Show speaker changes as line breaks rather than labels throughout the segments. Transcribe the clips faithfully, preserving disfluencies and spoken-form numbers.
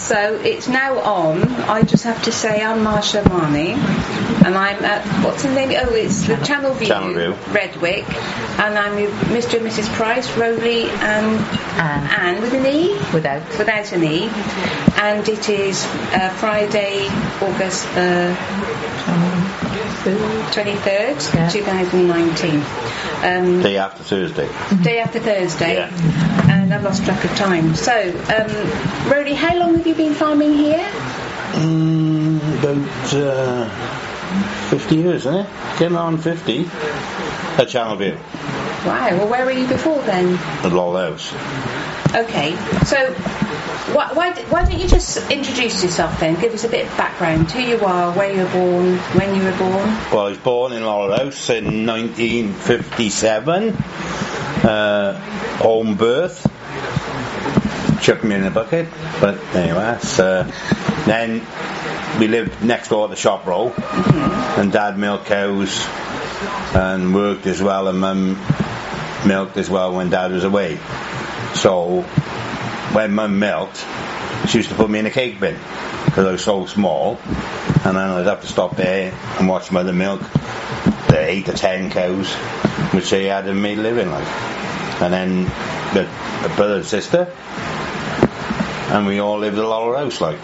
So it's now on. I just have to say I'm Marsha Marnie, and I'm at, what's the name? Oh, it's the Channel View,
Channel View.
Redwick, and I'm with Mister and Missus Price, Rowley and
Anne.
Anne with an E?
Without.
Without an E. And it is uh, Friday, August the twenty-third,
yeah.
twenty nineteen. Um,
Day after Thursday.
Day after Thursday.
Yeah.
And I've lost track of time. So, um, Rowley, how long have you been farming here?
Mm, about uh, fifty years, isn't it? Getting on fifty. At Channel View.
Wow, well, where were you before then?
At Lol House.
Okay, so why, why, why don't you just introduce yourself then? Give us a bit of background, who you are, where you were born, when you were born.
Well, I was born in Lol House in nineteen fifty-seven. Uh, home birth. Chucked me in a bucket, but anyway, so, then we lived next door to the shop row, mm-hmm. and Dad milked cows and worked as well, and Mum milked as well when Dad was away. So when Mum milked, she used to put me in a cake bin because I was so small, and then I'd have to stop there and watch Mother milk the eight or ten cows which they had and made a living like. And then the, the brother and sister, and we all lived at a Laurel House like.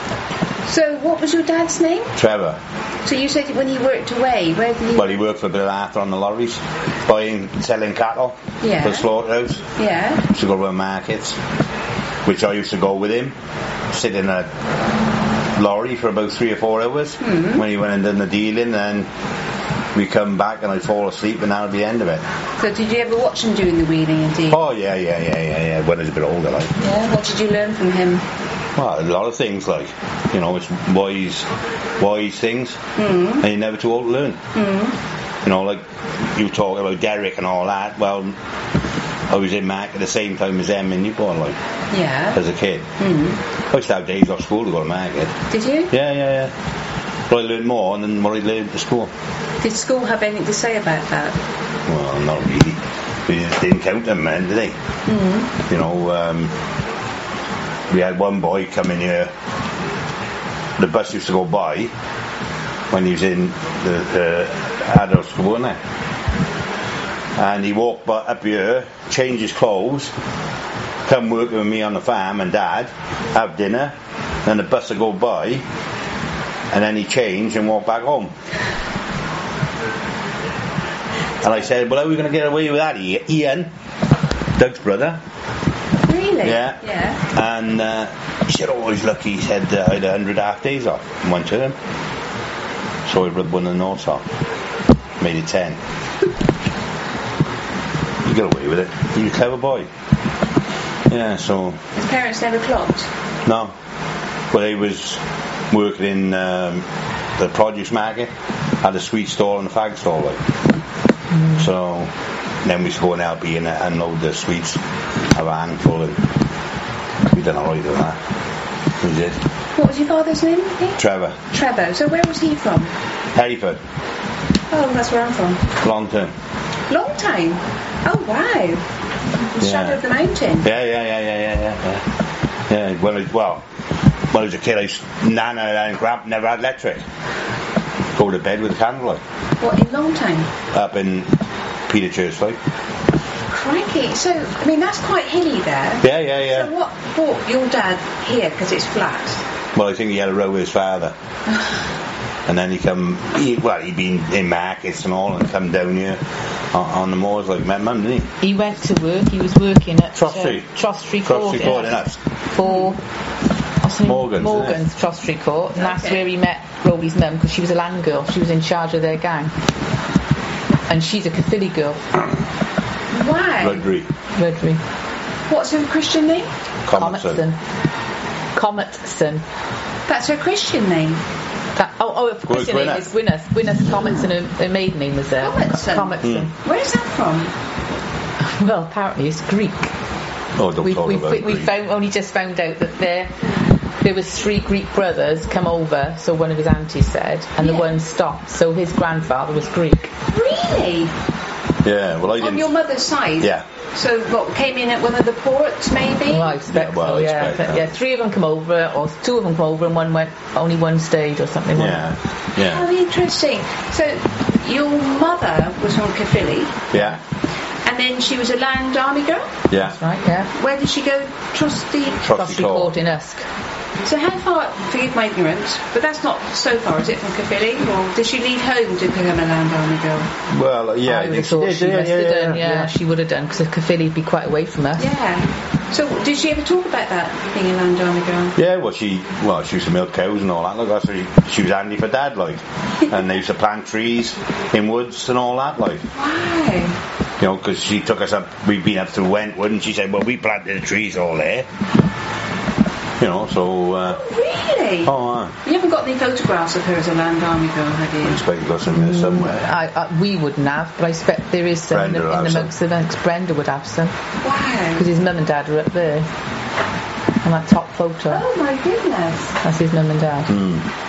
So what was your dad's name?
Trevor.
So you said when he worked away, where did he...
Well, he worked for Bill Arthur on the lorries, buying, selling cattle
yeah.
for the slaughterhouse.
Yeah.
Used to go around markets, which I used to go with him, sit in a lorry for about three or four hours mm-hmm. when he went and done the dealing, and we come back and I'd fall asleep, and that would be the end of it.
So did you ever watch him doing the wheeling and dealing?
Oh, yeah, yeah, yeah, yeah, yeah, when I was a bit older, like.
Yeah, what did you learn from him?
Well, a lot of things, like, you know, it's wise, wise things, mm-hmm. and you're never too old to learn. Mm-hmm. You know, like, you talk about Derek and all that, well, I was in Mac at the same time as them in Newport, like,
yeah.
as a kid. Mm-hmm. I used to have days off school to go to market.
Did you?
Yeah, yeah, yeah. But I learned more than what I learned at school.
Did school have anything to say about that?
Well, not really. We just didn't count them, man, did they? Mm-hmm. You know, um, we had one boy come in here. The bus used to go by when he was in the, the adult school, wasn't it? And he walked by, up here, changed his clothes, come work with me on the farm and Dad, have dinner, then the bus would go by, and then he changed and walked back home. And I said, well, how are we going to get away with that, Ian? Doug's brother.
Really?
Yeah.
Yeah.
And uh, he said, oh, I was lucky. He said uh, I had a hundred half days off and went to him. So I rubbed one of the notes off. Made it ten. You got away with it. You're a clever boy. Yeah, so...
His parents never clocked?
No. Well, he was working in um, the produce market, had a sweet stall and a fag stall, like. Mm. So then we used to go and help you and unload the sweets, have a handful, and we done alright with that. We did.
What was your father's name? Again?
Trevor.
Trevor. So where was he from?
Hereford.
Oh, that's where I'm from.
Long time.
Long time? Oh, wow. The
yeah.
shadow of the mountain.
Yeah, yeah, yeah, yeah, yeah, yeah. Yeah, well, I, well, when I was a kid, I used, Nana and Grab never had electric. Go to bed with a candlelight.
What, in Long Time?
Up in Peter Church, like.
Crikey. So, I mean, that's quite hilly there.
Yeah, yeah, yeah.
So what brought your dad here, because it's flat?
Well, I think he had a row with his father. And then he come, he, well, he'd been in markets and all, and come down here on, on the moors like met Mum, didn't he?
He went to work, he was working at
Trostry.
Uh, Trostry Court.
Trostry Court,
yeah.
For
Morgan's, Morgan's Trostry Court, and that's
okay.
where he met Roby's mum, because she was a land girl, she was in charge of their gang. And she's a Catholic girl.
Why?
Rudry.
Rudry.
What's her Christian name?
Cometson.
Cometson.
That's her Christian name?
That, oh, oh, her Christian name is Gwyneth. Gwyneth Cometson, her, her maiden name was there.
Cometson?
Cometson.
Mm. Where's that
from? Well, apparently it's Greek.
Oh, don't
we,
talk
we,
about
we,
Greek.
we found, only just found out that there there was three Greek brothers come over, so one of his aunties said, and yeah. the one stopped, so his grandfather was Greek.
Really?
Yeah, well I
On
didn't.
your mother's side?
Yeah.
So what, came in at one of the ports maybe?
Well, I expect
Yeah, well,
so,
I
yeah.
expect that.
Yeah, three of them come over, or two of them come over, and one went only one stayed or something. wasn't
Yeah,
Oh,
yeah,
interesting. So your mother was from Caerphilly,
yeah,
and then she was a land army girl?
yeah.
it? Right, yeah.
Where did she go? Trusty?
Trusty
Trusty
Court.
Court in Usk.
So how far, forgive my ignorance, but that's not so far, is it, from Caerphilly? Or did she leave home to become a land army girl?
Well, yeah,
I
I
would
think
have
she
thought
did.
she
Yeah,
must
yeah,
have
yeah,
done, yeah,
yeah.
she would have done, because Caerphilly would be quite away from us.
Yeah. So did she ever talk about that, being a land army girl?
Yeah, well, she well she used to milk cows and all that. Like that's what she, she was handy for Dad, like, and they used to plant trees in woods and all that, like.
Wow.
You know, because she took us up. We'd been up through Wentwood, and she said, "Well, we planted the trees all there." You know, so. Uh,
Really?
oh, uh,
You haven't got any photographs of her as a land army girl, have
I
you?
expect you got some there somewhere.
I, I, we wouldn't have, but I expect there is some in
Brenda
the,
will
in the
have some.
monks events. Brenda would have some,
Wow.
because his mum and dad are up there. And that top photo,
Oh my goodness.
that's his mum and dad.
Mm.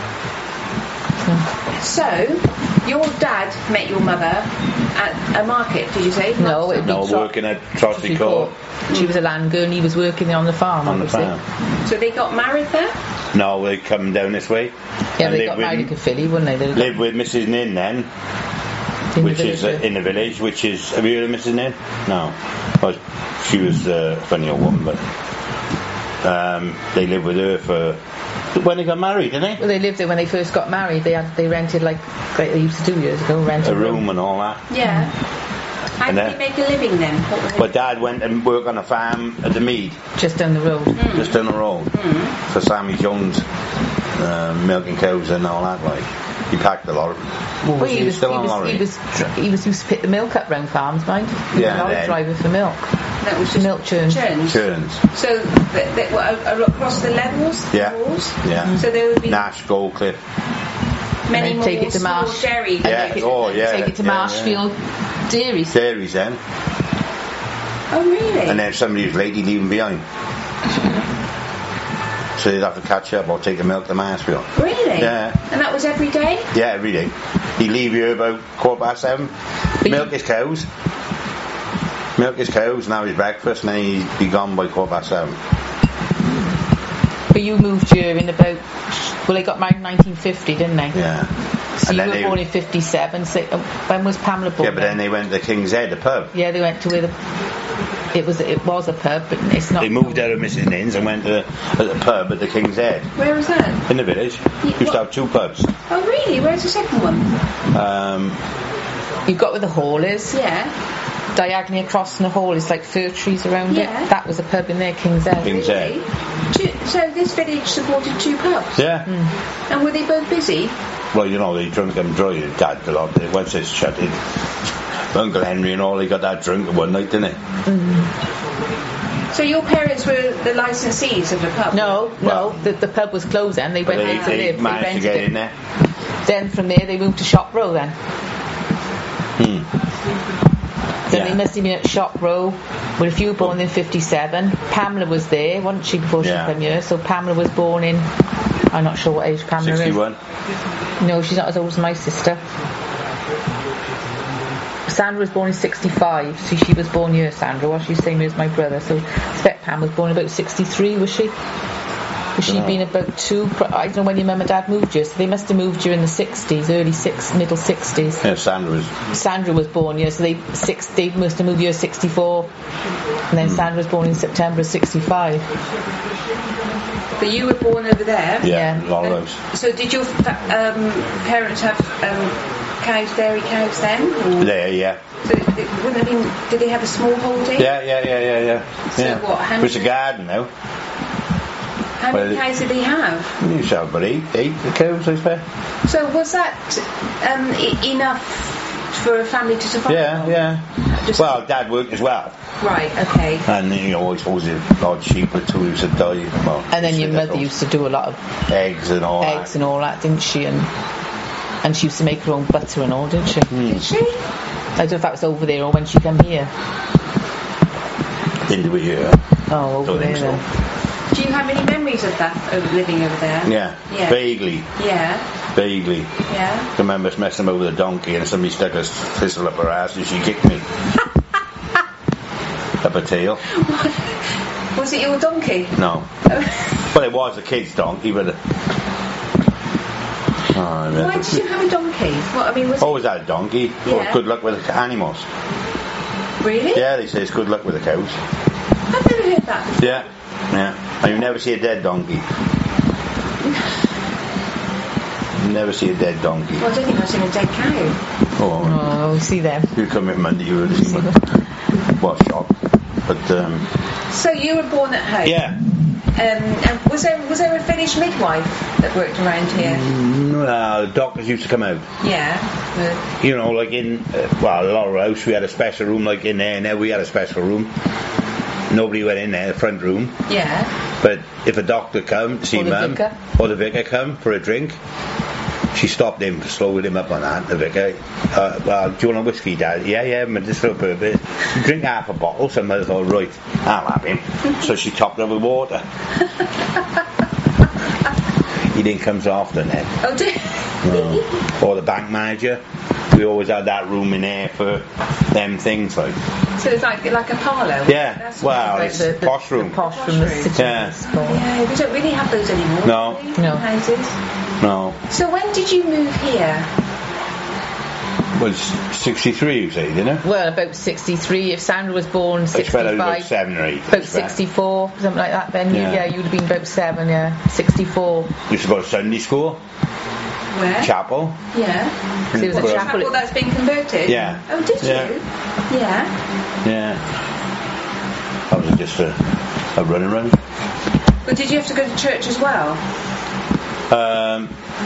So, your dad met your mother at a market, did you say?
No, it'd be
No,
Tro-
working at Trusty
Trusty
Court
She was a land girl and he was working on the farm,
on the
obviously.
farm.
So they got married there?
No, they come down this way.
Yeah,
And
they
live
got
with-
married in Caerphilly, wouldn't they? They
Live with Missus Nin then,
in the
which is uh,
village,
in the village, which is. Have you heard of Missus Nin? No. Well, she was a funny old woman, but um, they lived with her for when they got married, didn't
Well, they lived there when they first got married. They had they rented, like like they used to do years ago, rent
they?
a
A room and all that.
Yeah. How
And
did
then-
he make a living then? What was it?
But Dad went and worked on a farm at the Mead,
just down the road.
just down the road, for Sammy Jones, uh, milking cows and all that. Like he packed a lot. Of,
Well, he was,
still
he,
on
was,
lorry?
he was dr- he was used to pick the milk up round farms, mind. He was
Yeah,
a lorry
then.
driver for milk.
That was just
milk churns.
churns.
Churns.
So they, they were a- a- across the levels,
Yeah.
the walls.
Yeah.
So there would be
Nash, Goldcliff.
many
And
more
they take it to
small
Marsh.
dairy.
Yeah.
Take it,
Oh, yeah,
Take it to
yeah,
Marshfield dairies.
Dairies then.
Oh really?
And then if somebody was late, he'd leave them behind. So they'd have to catch up or take the milk to Mansfield.
Really?
Yeah.
And that was every day?
Yeah, every day. He'd leave you about quarter past seven.
But
Milk
you-
his cows. Milk his cows and have his breakfast, and then he'd be gone by quarter past seven.
But you moved here in about, well, they got married in nineteen fifty, didn't they?
Yeah.
So
And
you
then
were
they-
born in fifty-seven. So uh, when was Pamela born?
Yeah, but then they went to King's Head, the pub.
Yeah, they went to where the it was. It was a pub, but it's not.
They moved out of Missus Nin's and went to at the pub at the King's Head
Where was that?
in the village.
Yeah,
Used to
what-
have two pubs.
Oh really? Where's the second one?
Um,
You've got where the hall is.
Yeah.
Diagonally across from the hall is like fir trees around
Yeah.
it. That was a pub in there, King's Head.
King's Head.
Two, so this village supported two pubs?
Yeah.
And were they both busy?
Well, you know, they drunk and drive. Dad a lot. Once it's shut in, Uncle Henry and all, they got that drunk one night, didn't they?
So your parents were the licensees of the pub?
No,
Well-
no, the, the pub was closed then. They
But
went
they,
there to
they
live. They
managed to
rented
get
it.
in there.
Then from there they moved to Shop Row then. Then
Yeah.
they must have been at Shop Row. Well, if you were born in fifty-seven, Pamela was there, wasn't she, before
Yeah.
she came here? So Pamela was born in, I'm not sure what age Pamela
sixty-one.
is. No, she's not as old as my sister. Sandra was born in sixty-five, so she was born here, Sandra, was she? Same as my brother. So I expect Pam was born about sixty-three, was she? Was she
Yeah.
been about two? I don't know when your mum and dad moved here, so they must have moved here in the sixties, early six, middle sixties.
Yeah, Sandra was.
Sandra was born here, so they six they must have moved here sixty-four, and then Sandra was born in September of sixty-five.
But you were born over there?
Yeah,
Yeah.
Lollos.
So did your fa- um, parents have um, cows, dairy cows then? Or?
There, yeah.
So it wouldn't have been, did they have a small holding?
Yeah, yeah, yeah, yeah, yeah.
So
yeah.
what, how
It's a
many-
garden now.
How many
Well,
cows did they have?
You used to have about eight, eight cows, I suppose.
So was that um, I- enough for a family to survive?
Yeah, yeah.
Just-
Well, Dad worked as well.
Right, okay.
And you know, always always a odd sheep or two used to die. Well,
And then your
used to
mother
get
used to do a lot of
those eggs and all
eggs
that.
and all that, didn't she? And and she used to make her own butter and all, didn't she?
Did she?
I don't know if that was over there or when she came here.
Into it, yeah.
Oh, over
Don't
there
think so.
then.
Do you have any memories of that, of living over there?
Yeah,
Yeah.
vaguely.
Yeah.
Vaguely.
Yeah.
I remember us messing about with a donkey and somebody stuck a thistle up her ass and she kicked me. Up her tail.
Was it your donkey?
No. Well, it was a kid's donkey, but... Uh, oh,
Why did you have a donkey? What, I mean, was
always had a donkey.
Yeah.
Well, good luck with the animals.
it... Really?
Yeah, they say it's good luck with the cows.
I've never heard that before.
Yeah, yeah. And you never see a dead donkey. You never see a dead donkey.
Well, I don't think I've seen a dead cow.
Oh,
Oh, see them.
you come in Monday, you would have seen one. Well, shock. But, um...
So you were born at home?
yeah.
Um, and was there was there a Finnish midwife that worked around here?
Well, the doctors used to come out.
Yeah. The,
You know, like in, uh, well, a lot of house, we had a special room, like in there, now we had a special room. Nobody went in there, the front room.
yeah.
But if a doctor come to see
Or the
mum,
vicar.
or the vicar come for a drink, she stopped him, slowed him up on that, the vicar. Uh, well, do you want a whiskey, Dad? Yeah, yeah, medicinal purpose. Drink half a bottle. So mother thought, right, I'll have him. So she topped it with water. He didn't come so often then.
Oh, dear.
No. Or the bank manager. We always had that room in there for them things, like.
So it's like like a parlour.
Yeah,
That's
well,
what-
it's a posh room.
The posh room, the city
Yeah.
school.
Yeah, we don't really have those anymore.
No.
do we,
No.
Houses.
No.
So when did you move here?
Was sixty-three, you say, didn't it?
Well, about sixty-three. If Sandra was born
I spent about
sixty-five,
seven or eight.
about sixty-four, something like that. Then you,
Yeah.
yeah, you'd have been about seven. Yeah, sixty-four.
Used to go to Sunday school,
Where?
chapel.
Yeah.
So there was a
Well,
chapel.
Chapel that's been converted?
Yeah.
Oh, did
Yeah.
you? Yeah.
Yeah. That was just a, a run and run.
But did you have to go to church as well?
Um,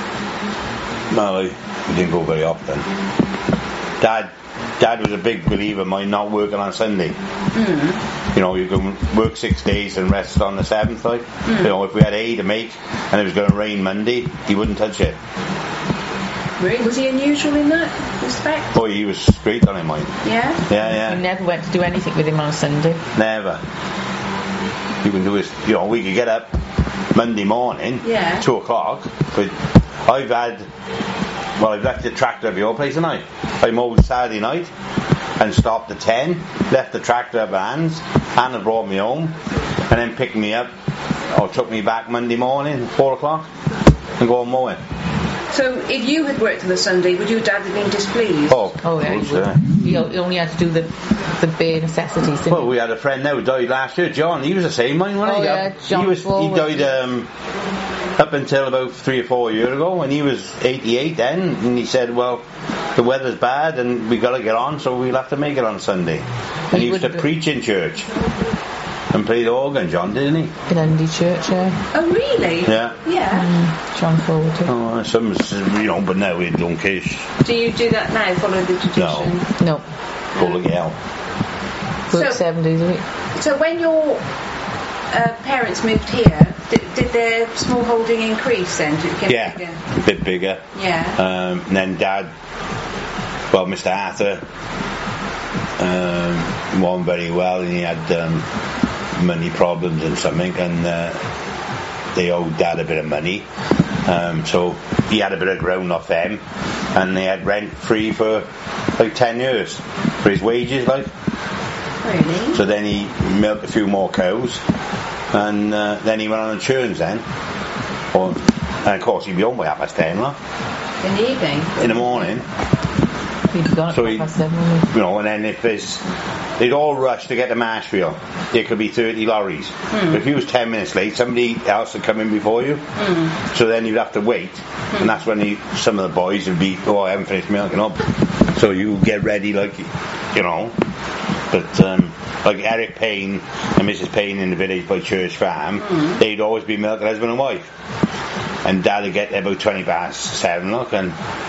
well, I didn't go very often. Dad, Dad was a big believer of mine not working on Sunday.
Mm.
You know, you can work six days and rest on the seventh. Like,
Mm.
you know, if we had hay to make and it was going to rain Monday, he wouldn't touch it.
Really? Was he unusual in that respect?
Boy, he was straight on his mind.
Yeah?
Yeah,
You
yeah.
never went to do anything with him on a Sunday.
Never. You can do it. You know, we could get up Monday morning,
Yeah.
two o'clock. But I've had. Well, I've left the tractor at your place, haven't I? I mowed Saturday night and stopped at ten, left the tractor at Anne's. Anna brought me home and then picked me up or took me back Monday morning, four o'clock, and go on mowing.
So if you had worked on the Sunday, would your dad have been displeased?
Oh,
Oh yeah,
of
you
course,
would.
yeah.
You o- you only had to do the the bare necessities. Didn't
Well,
you?
we had a friend now who died last year, John. He was the same, wasn't
Oh,
he?
yeah, John
he was. He
Forward.
died um, up until about three or four years ago, and he was eighty-eight then. And he said, "Well, the weather's bad, and we got to get on, so we'll have to make it on Sunday." And he
He
used to
would-
preach in church and play the organ, John, didn't he?
In Undy Church, yeah.
Oh, really?
Yeah.
Yeah.
Mm, John Forward. yeah.
Oh, some, you know, but now we don't care.
Do you do that now, follow the tradition?
No,
Go to hell.
work
So-
seven days a week.
So when your uh, parents moved here, did, did their small holding increase then? Did it get
Yeah,
bigger?
a bit bigger.
Yeah.
Um, and then Dad, well, Mister Arthur, um, wasn't very well, and he had um, money problems and something, and uh, they owed Dad a bit of money. Um, so he had a bit of ground off them, and they had rent free for like ten years for his wages, like.
Really?
So then he milked a few more cows, and uh, then he went on the churns then. Or, and of course he'd be home by half past ten, like,
In the evening?
in the morning.
He'd be gone at
So
half
he-
past seven, wouldn't he?
You know, and then if there's, they'd all rush to get to Marshfield. There could be thirty lorries.
Hmm.
If you was ten minutes late, somebody else would come in before you.
Mm.
So then you'd have to wait,
Hmm.
and that's when he, some of the boys would be, oh, I haven't finished milking up. So you get ready, like, you know. But um, like Eric Payne and Missus Payne in the village by Church Farm,
Mm.
they'd always be milking husband and wife. And Dad would get there about twenty past seven, look, and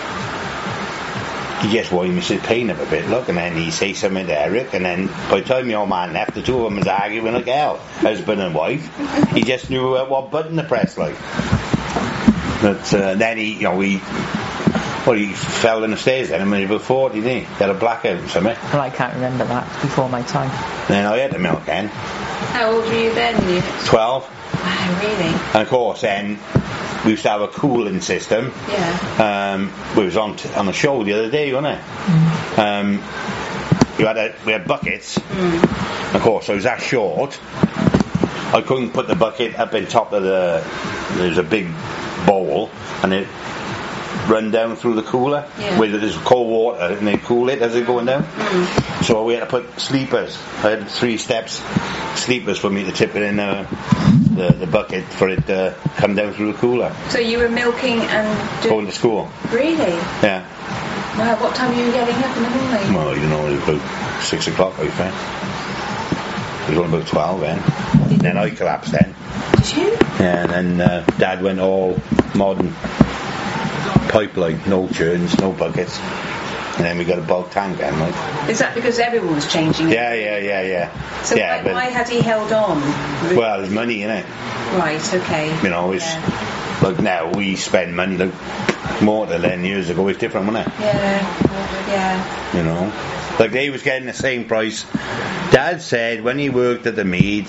he just wind Missus Payne up a bit, look, and then he'd say something to Eric, and then by the time the old man left, the two of them was arguing like hell, husband and wife. He just knew uh, what button to press, like. But uh, then he, you know, he, well, he fell in the stairs then, and when he was forty, didn't he? He had a blackout or something.
Well, I can't remember that. It's before my time.
Then I had to milk then,
How old were you then? You...
twelve.
Wow, really?
And of course then, we used to have a cooling system.
Yeah.
Um, we was on t- on the show the other day, wasn't it? Mm. Um, we had a, we had buckets. Mm. Of course, I was that short. I couldn't put the bucket up in top of the. There's a big bowl, and it run down through the cooler
yeah.
where there's cold water, and they cool it as it's going down. Mm. So we had to put sleepers. I had three steps sleepers for me to tip it in uh, the the bucket for it to come down through the cooler.
So you were milking and do-
going to school.
Really?
Yeah.
Wow. What time were you getting up in the morning?
Well, you know, it was about six o'clock, I think. It was only about twelve then.
Did
then I collapsed then.
Did you?
Yeah, and then uh, Dad went all modern pipeline, no churns, no buckets. And then we got a bulk tank then, like.
Is that because everyone was changing?
Yeah, yeah, yeah, yeah.
So
yeah,
why,
but,
why had he held on?
Well, there's money in it.
Right, okay.
You know, it's
yeah.
like now we spend money like more than ten years ago. It's different, wasn't it?
Yeah, yeah.
You know, like they was getting the same price. Dad said when he worked at the Mead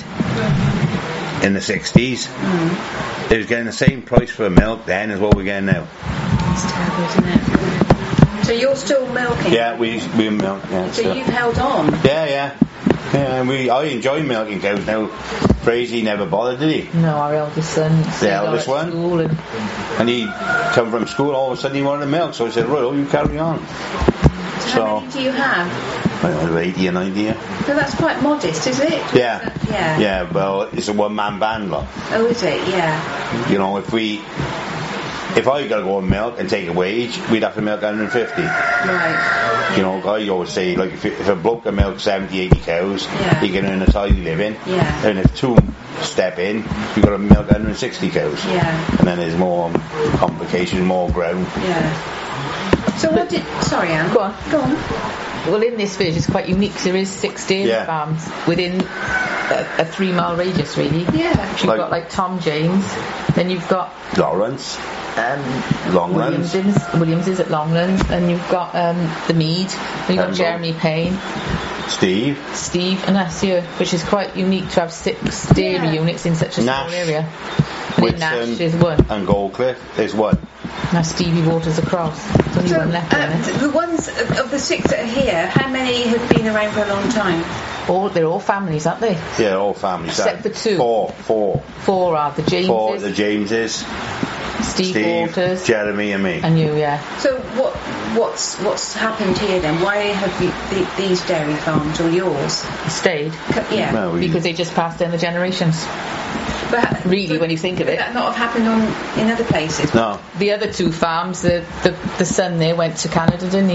in the sixties, mm. they was getting the same price for milk then as what we're getting now.
It's terrible, isn't it? So you're still milking?
Yeah, we we milk. Yeah,
so,
so
you've held on?
Yeah, yeah, yeah. And we I enjoy milking cows now. Crazy never bothered, did he?
No, our eldest son.
The eldest one.
And,
and he come from school. All of a sudden he wanted milk, so I said, "Right, oh, you carry on."
So, so how many do you have?
I don't know, eighty or ninety. Yeah.
So that's quite modest, is it?
Yeah.
That, yeah.
Yeah. Well, it's a one-man band, lot.
Oh, is it? Yeah.
You know, if we. If I got to go and milk and take a wage, we'd have to milk one hundred fifty.
Right.
You know, I always say, like, if, if a bloke can milk seventy, eighty cows,
yeah.
he can earn a tidy living.
Yeah.
And if two step in, you've got to milk one hundred sixty cows.
Yeah.
And then there's more complications, more ground.
Yeah. So what did... Sorry, Anne.
Go on.
Go on.
Well, in this village, it's quite unique. There is six dairy
yeah.
farms within a, a three-mile radius, really.
Yeah.
You've like, got, like, Tom James. Then you've got...
Lawrence.
Um,
Longlands.
Williams, Williams is at Longlands. And you've got um, the Mead. And you've got Jeremy Payne.
Steve.
Steve and us here, which is quite unique to have six dairy
yeah.
units in such a
Nash.
small area.
Whitson
Nash is one.
And Goldcliff is one.
Now Stevie Waters across. There's only
so,
one left.
Uh, the ones of the six that are here, how many have been around for a long time?
All they're all families, aren't they?
Yeah, all families.
Except for two.
Four, four.
Four are the Jameses.
Four, the Jameses.
Steve,
Steve
Waters,
Jeremy, and me.
And you, yeah.
So what what's what's happened here then? Why have you, the, these dairy farms or yours
stayed?
Yeah,
no, we,
because they just passed down the generations.
But
really,
but
when you think of
would
it,
that not have happened on in other places?
No.
The other two farms, the the, the son there went to Canada, didn't he?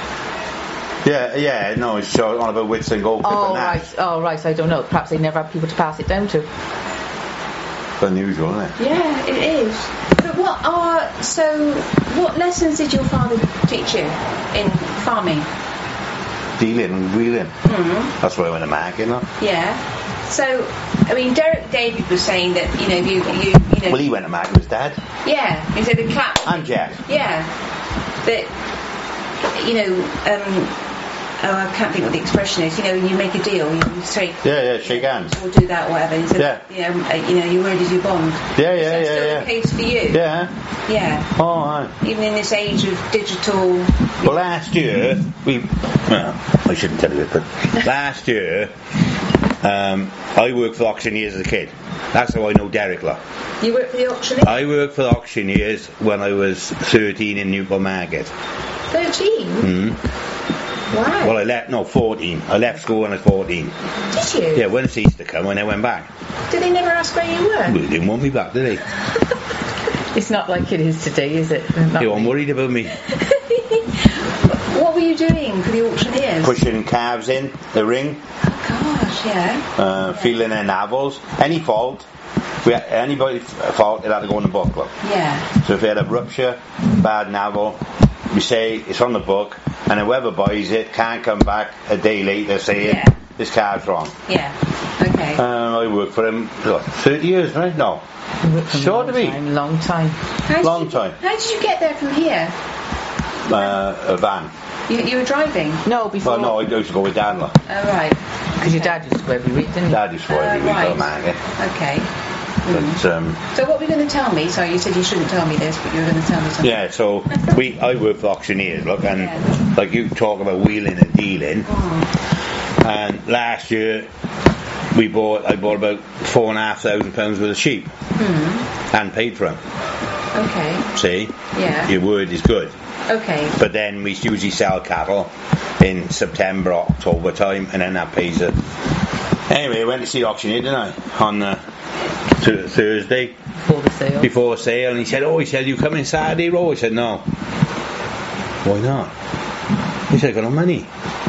Yeah, yeah, no, it's on about Whitson Goldcliff
Oh
and Nash.
right, oh right. I don't know. Perhaps they never had people to pass it down to.
It's unusual, isn't it?
Yeah, it is. But what are so? What lessons did your father teach you in farming?
Dealing and wheeling.
Mm-hmm.
That's why I went to market, no?
Yeah. So, I mean, Derek David was saying that you know you you you know.
Well, he went to market with his dad.
Yeah, he said the clap.
And Jeff.
Yeah, that you know. Um, Oh, I can't think what the expression is. You know, you make a deal, you say,
yeah, yeah, shake hands.
We'll do that, or whatever. And so,
yeah.
You know, uh, you know, your word is your bond.
Yeah, yeah,
is that
yeah,
still
yeah.
the case for you?
Yeah.
Yeah.
Oh, right.
Even in this age of digital.
Well, last year we. Well, I shouldn't tell you it, but last year um, I worked for the auctioneers as a kid. That's how I know Derek lot.
You worked for the auctioneers?
I worked for the auctioneers when I was thirteen in Newport Market.
Thirteen.
Hmm.
Wow.
Well, I left, no, fourteen. I left school when I was fourteen.
Did you?
Yeah, when it ceased to come, and I went back.
Did they never ask where you were?
Well, they didn't want me back, did they?
It's not like it is today, is it? Not
They weren't worried about me.
What were you doing for the auctioneers?
Pushing calves in the ring.
Oh, gosh, yeah.
Uh, feeling their navels. Any fault. If we had anybody fault, it had to go in the book, look.
Yeah.
So if they had a rupture, bad navel, we say it's on the book, and whoever buys it can't come back a day later saying
yeah.
this card's wrong.
Yeah. Okay.
Um, I worked for him what, thirty years, right? No. Sure to be.
Time, long time.
How
Long
you,
time.
How did you get there from here?
Uh, a van.
You, you were driving?
No, before.
Well, no, I used to go with Danler.
Oh, right.
Because your dad used to go every week, didn't he?
Dad used to go every
Uh,
week
right.
to the market.
Okay.
But, um,
So what were you going to tell me? Sorry, you said you shouldn't tell me this, but you were going to tell me something.
yeah, so we I work for auctioneers, look, and
Yeah.
like you talk about wheeling and dealing.
Oh.
And last year we bought I bought about four and a half thousand pounds worth of sheep
Hmm.
and paid for them.
Okay.
See,
Yeah.
your word is good.
Okay.
But then we usually sell cattle in September, October time, and then that pays it. Anyway, I went to see the auctioneer, didn't I, on uh, th- Thursday
Before the sale.
before the sale, and he said, "Oh, he said you come in Saturday, Ro?" I said, "No." Why not? He said, "I got no money."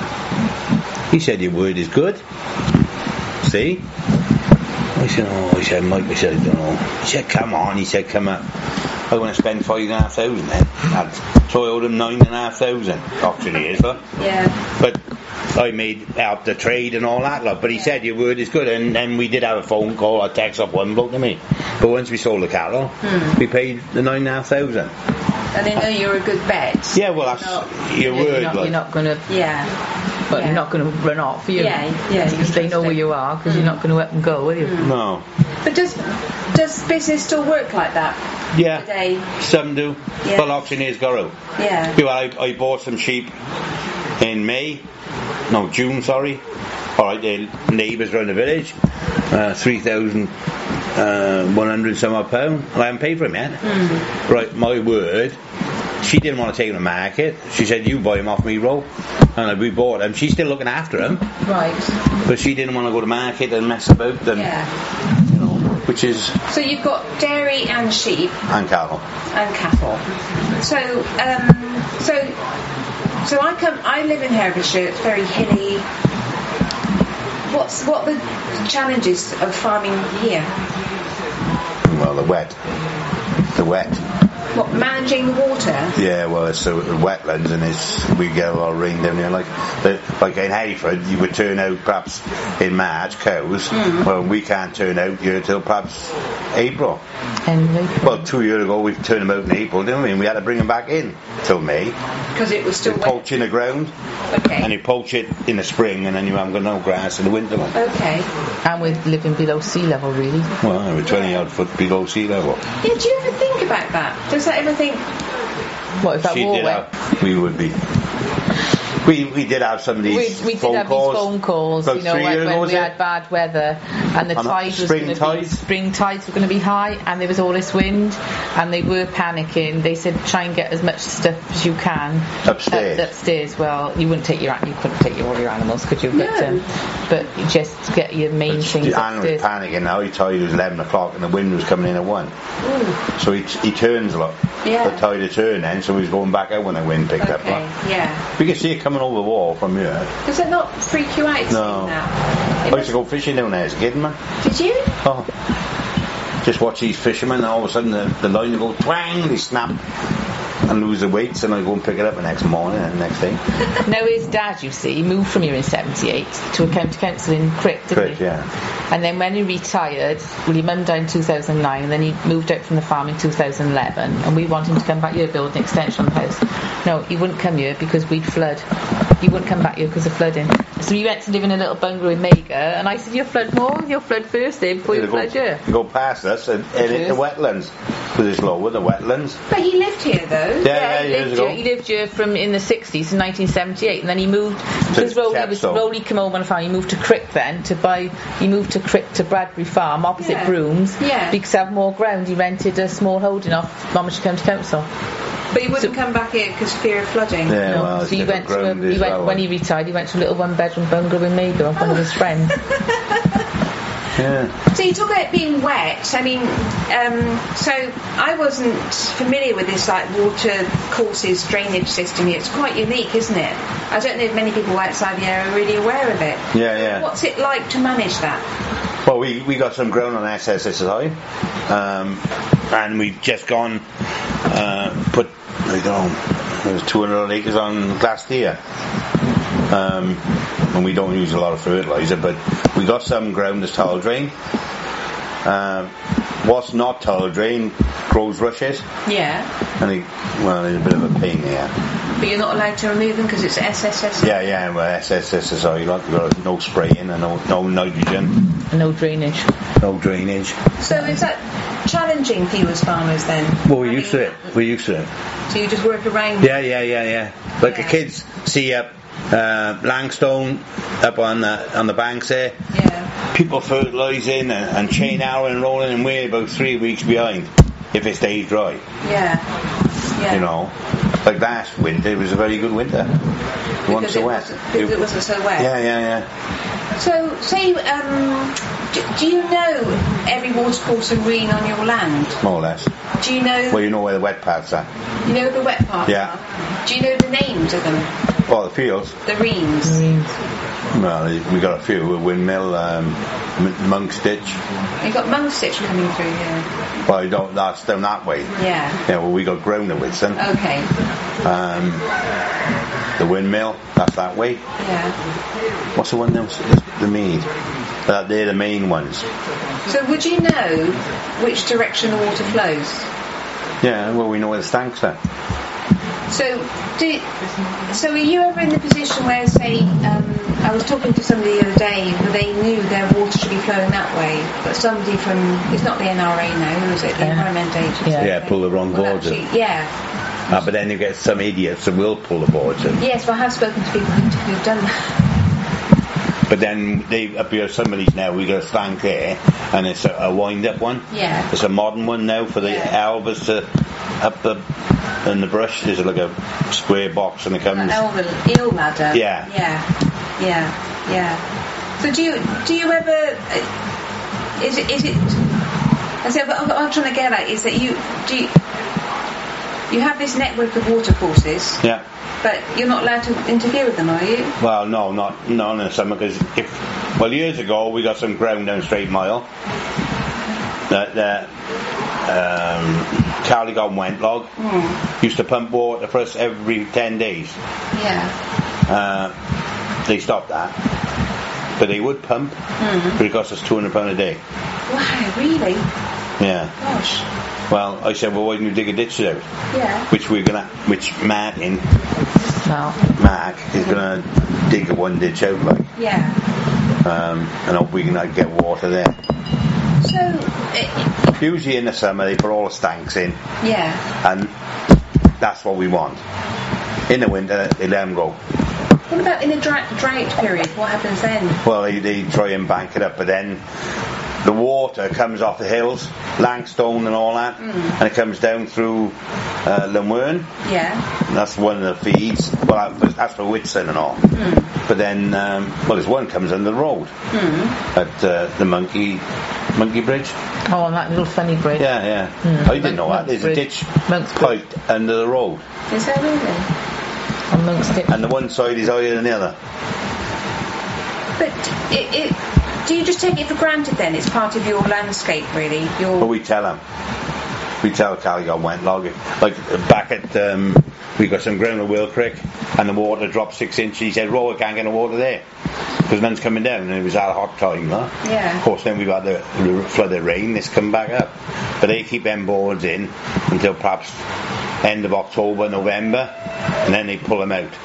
He said, "Your word is good." See? I said, "Oh," he said, "Mike," I said, "I don't know." He said, "Come on," he said, "Come up. I want to spend five and a half thousand then." So I owed him nine and a half thousand, auctioneers, look.
Yeah.
But I made out the trade and all that, look. But he said, "Your word is good." And then we did have a phone call, I text up one bloke to me. But once we sold the cattle,
Hmm.
we paid the nine and a half thousand.
And they know you're a good bet.
Yeah, well, that's
No.
your
Yeah,
word,
you're not,
like.
you're not going to,
Yeah.
well,
Yeah.
you're not going to run off, are you?
Yeah, yeah,
Because
you
they know
trust
where
it.
you are, because you're not going to up and go, will you?
No.
But does does business still work like that
Yeah.
today?
Some do.
Yeah.
Well, auctioneers got out.
Yeah.
Yeah, well, I, I bought some sheep in May, no, June, sorry. Alright, the neighbours around the village, uh, three thousand one hundred some odd pound. I haven't paid for them yet.
Mm.
Right, my word, she didn't want to take them to market. She said, "You buy them off me, Ro." And we bought them. She's still looking after them,
Right.
but she didn't want to go to market and mess about them,
Yeah.
you know, which is,
So you've got dairy and sheep
and cattle.
and cattle. So um, so so I come. I live in Herefordshire. It's very hilly. What's what the challenges of farming here?
Well, the wet. The wet.
What, managing the water?
Yeah, well, it's the wetlands, and it's we get a lot of rain down here. Like, the, like in Hayford, you would turn out perhaps in March cows.
Mm.
Well, we can't turn out here till perhaps April.
Anyway.
Well, two years ago we turned them out in April, didn't we? And we had to bring them back in till May.
Because it was still
You
wet.
poach in the ground,
Okay.
and you poach it in the spring, and then you haven't got no grass in the winter. Like.
Okay.
And we're living below sea level, really.
Well, we're twenty odd foot below sea level.
Yeah. Do you ever think about that? Does that ever think?
What, if that
She
war
did
went?
have, we would be. We we did have some of
We,
these
we did
phone
have
calls.
these phone calls,
about
you know,
three
when,
years ago,
when
was
we
it?
had bad weather and the
And
tides was
spring
going to be
tides?
spring tides were going to be high, and there was all this wind, and they were panicking. They said try and get as much stuff as you can
Upstairs.
Up, upstairs. Well, you wouldn't take your you couldn't take your, all your animals, could you? But
No.
um, but you just get your main things
The animal was
upstairs.
panicking now. He tide was eleven o'clock and the wind was coming in at one.
Ooh.
So he, he turns a lot.
Yeah.
The tide had turned then, so he was going back out when the wind picked up.
Okay.
Like.
Yeah.
We could see it coming over the wall from here.
Does it not freak you out seeing
No.
that? It
I used to
must-
go fishing down there as a kid, man.
Did you?
Oh. Just watch these fishermen, and all of a sudden the, the line will go twang, they snap and lose the weights, and I go and pick it up the next morning and the next day.
Now his dad, you see, he moved from here in seventy-eight to a county council in Crick, didn't
Correct,
he?
yeah.
And then when he retired, well, your mum died in two thousand nine, and then he moved out from the farm in two thousand eleven, and we wanted him to come back here, build an extension on the house. No, he wouldn't come here because we'd flood. He wouldn't come back here because of flooding. So we went to live in a little bungalow in Mega, and I said, you'll flood more, you'll flood first there before you
They
flood
go,
here.
they go past us and, and hit the wetlands. Because it's lower, the wetlands.
But he lived here though.
Yeah, yeah,
he
years
lived
ago.
here, he lived here from in the sixties, in nineteen seventy-eight, and then he moved because Rowley was
Chepstow.
Rowley came home on a farm. He moved to Crick then to buy. He moved to Crick to Bradbury Farm opposite
Yeah.
Brooms.
Yeah.
Because to have more ground, he rented a small holding off Monmouthshire County Council.
But he wouldn't come back here because fear of flooding.
Yeah,
No,
well,
so
it's
he
different
went to a,
ground
he
as
went
well,
when he
like.
retired. He went to a little one-bedroom bungalow in Maygo off one of his friends.
Yeah.
So you talk about being wet. I mean, um, so I wasn't familiar with this like water courses drainage system here. It's quite unique, isn't it? I don't know if many people outside the area are really aware of it.
Yeah, yeah.
What's it like to manage that?
Well, we, we got some ground on S S S I, um, and we've just gone, uh, put, I don't know, there's two hundred acres on Glastier. Um, and we don't use a lot of fertiliser, but we got some ground that's tile drain. Uh, what's not tile drain grows rushes,
Yeah.
and they, well, it's a bit of a pain here.
But you're not allowed to remove them because it's S S S I?
Yeah, yeah, well, S S S I, like, you've got no spraying and no, no nitrogen,
No drainage.
no drainage.
So is that challenging for you as farmers then?
Well, we're
Having-
used to it. We're used to it.
So you just work around?
Yeah, yeah, yeah, yeah. Like
Yeah.
the kids see up uh, Langstone up on the on the banks there.
Yeah.
People fertilising and, and chain arrowing and rolling, and we're about three weeks behind if it stays dry.
Yeah. Yeah.
You know, like last winter, it was a very good winter. It wasn't
Because
so
it
wet.
wasn't, because it wasn't so wet.
Yeah, yeah, yeah.
So, say, um, do, do you know every watercourse and green on your land?
More or less.
Do you know?
Well, you know where the wet paths are.
You know the wet parts?
Yeah.
Are? Do you know the names of them?
Well, the fields.
The reams?
Marines.
Well, we got a few. Windmill, um, M- Monk's Ditch.
You've got Mungstitch coming through here.
Well, you don't, that's down that way.
Yeah.
Yeah, well, we got Grownowitz.
Okay.
Um, the Windmill, that's that way.
Yeah.
What's the one else? The, the Mead. Uh, they're the main ones.
So, would you know which direction the water flows?
Yeah, well, we know where the stanks are.
So, do, so are you ever in the position where, say, um, I was talking to somebody the other day where they knew their water should be flowing that way, but somebody from, it's not the N R A now, who is it? The
Yeah.
Environment Agency.
Yeah.
Yeah, pull the wrong
Well,
boards in.
actually, yeah.
Ah, but then you get some idiots that will pull the boards in.
Yes, well, I have spoken to people who- who've done that.
But then they up here, some of these now, we got a stank there, and it's a, a wind-up one.
Yeah.
It's a modern one now for the
Yeah.
albers to up the in the brush. There's like a square box, and it comes.
Oh, the eel ladder.
Yeah.
Yeah. Yeah. Yeah. So do you do you ever? uh, Is it is it? I said, what I'm trying to get at is that you do. You, you have this network of watercourses,
Yeah.
but you're not allowed to interfere with them, are you?
Well, no, not not in the summer, because if well, years ago we got some ground down Straight Mile. That that um, Carligon Wentlog
Mm.
used to pump water for us every ten days.
Yeah.
Uh, they stopped that, but they would pump,
Mm.
but it cost us two hundred pound a day.
Wow, really?
Yeah.
Gosh.
Well, I said, well, why didn't you dig a ditch out?
Yeah.
Which we're gonna, which Martin,
No.
Mark, is gonna dig a one ditch out, like,
Yeah.
um, and hope we can uh, get water there.
So, uh,
Usually in the summer they put all the stanks in,
yeah.
and that's what we want. In the winter they let them go.
What about in a dry, drought period? What happens then?
Well, they, they try and bank it up, but then the water comes off the hills, Langstone and all that,
Mm.
and it comes down through uh, Lumwern.
Yeah.
That's one of the feeds. Well, that- that's for Whitson and all.
Mm.
But then, um, well, there's one comes under the road
Mm.
at uh, the Monkey Monkey Bridge.
Oh, on that little funny bridge.
Yeah, yeah.
Mm.
I didn't know that.
Monk's
There's a
Bridge.
ditch
Monk's Bridge.
piped under the road,
Is that really?
On Monk's Ditch.
and the one side is higher than the other.
But it, it, do you just take it for granted then? It's part of your landscape, really. Your
But we tell them. We tell Calgon went log it. Like uh, back at, um, we got some ground at Will Creek, and the water dropped six inches. He said, "Roll, we can't get no water there because none's coming down." And it was our hot time, huh?
Yeah.
Of course, then we've had the, the flood of rain. It's come back up, but they keep them boards in until perhaps end of October, November, and then they pull them out.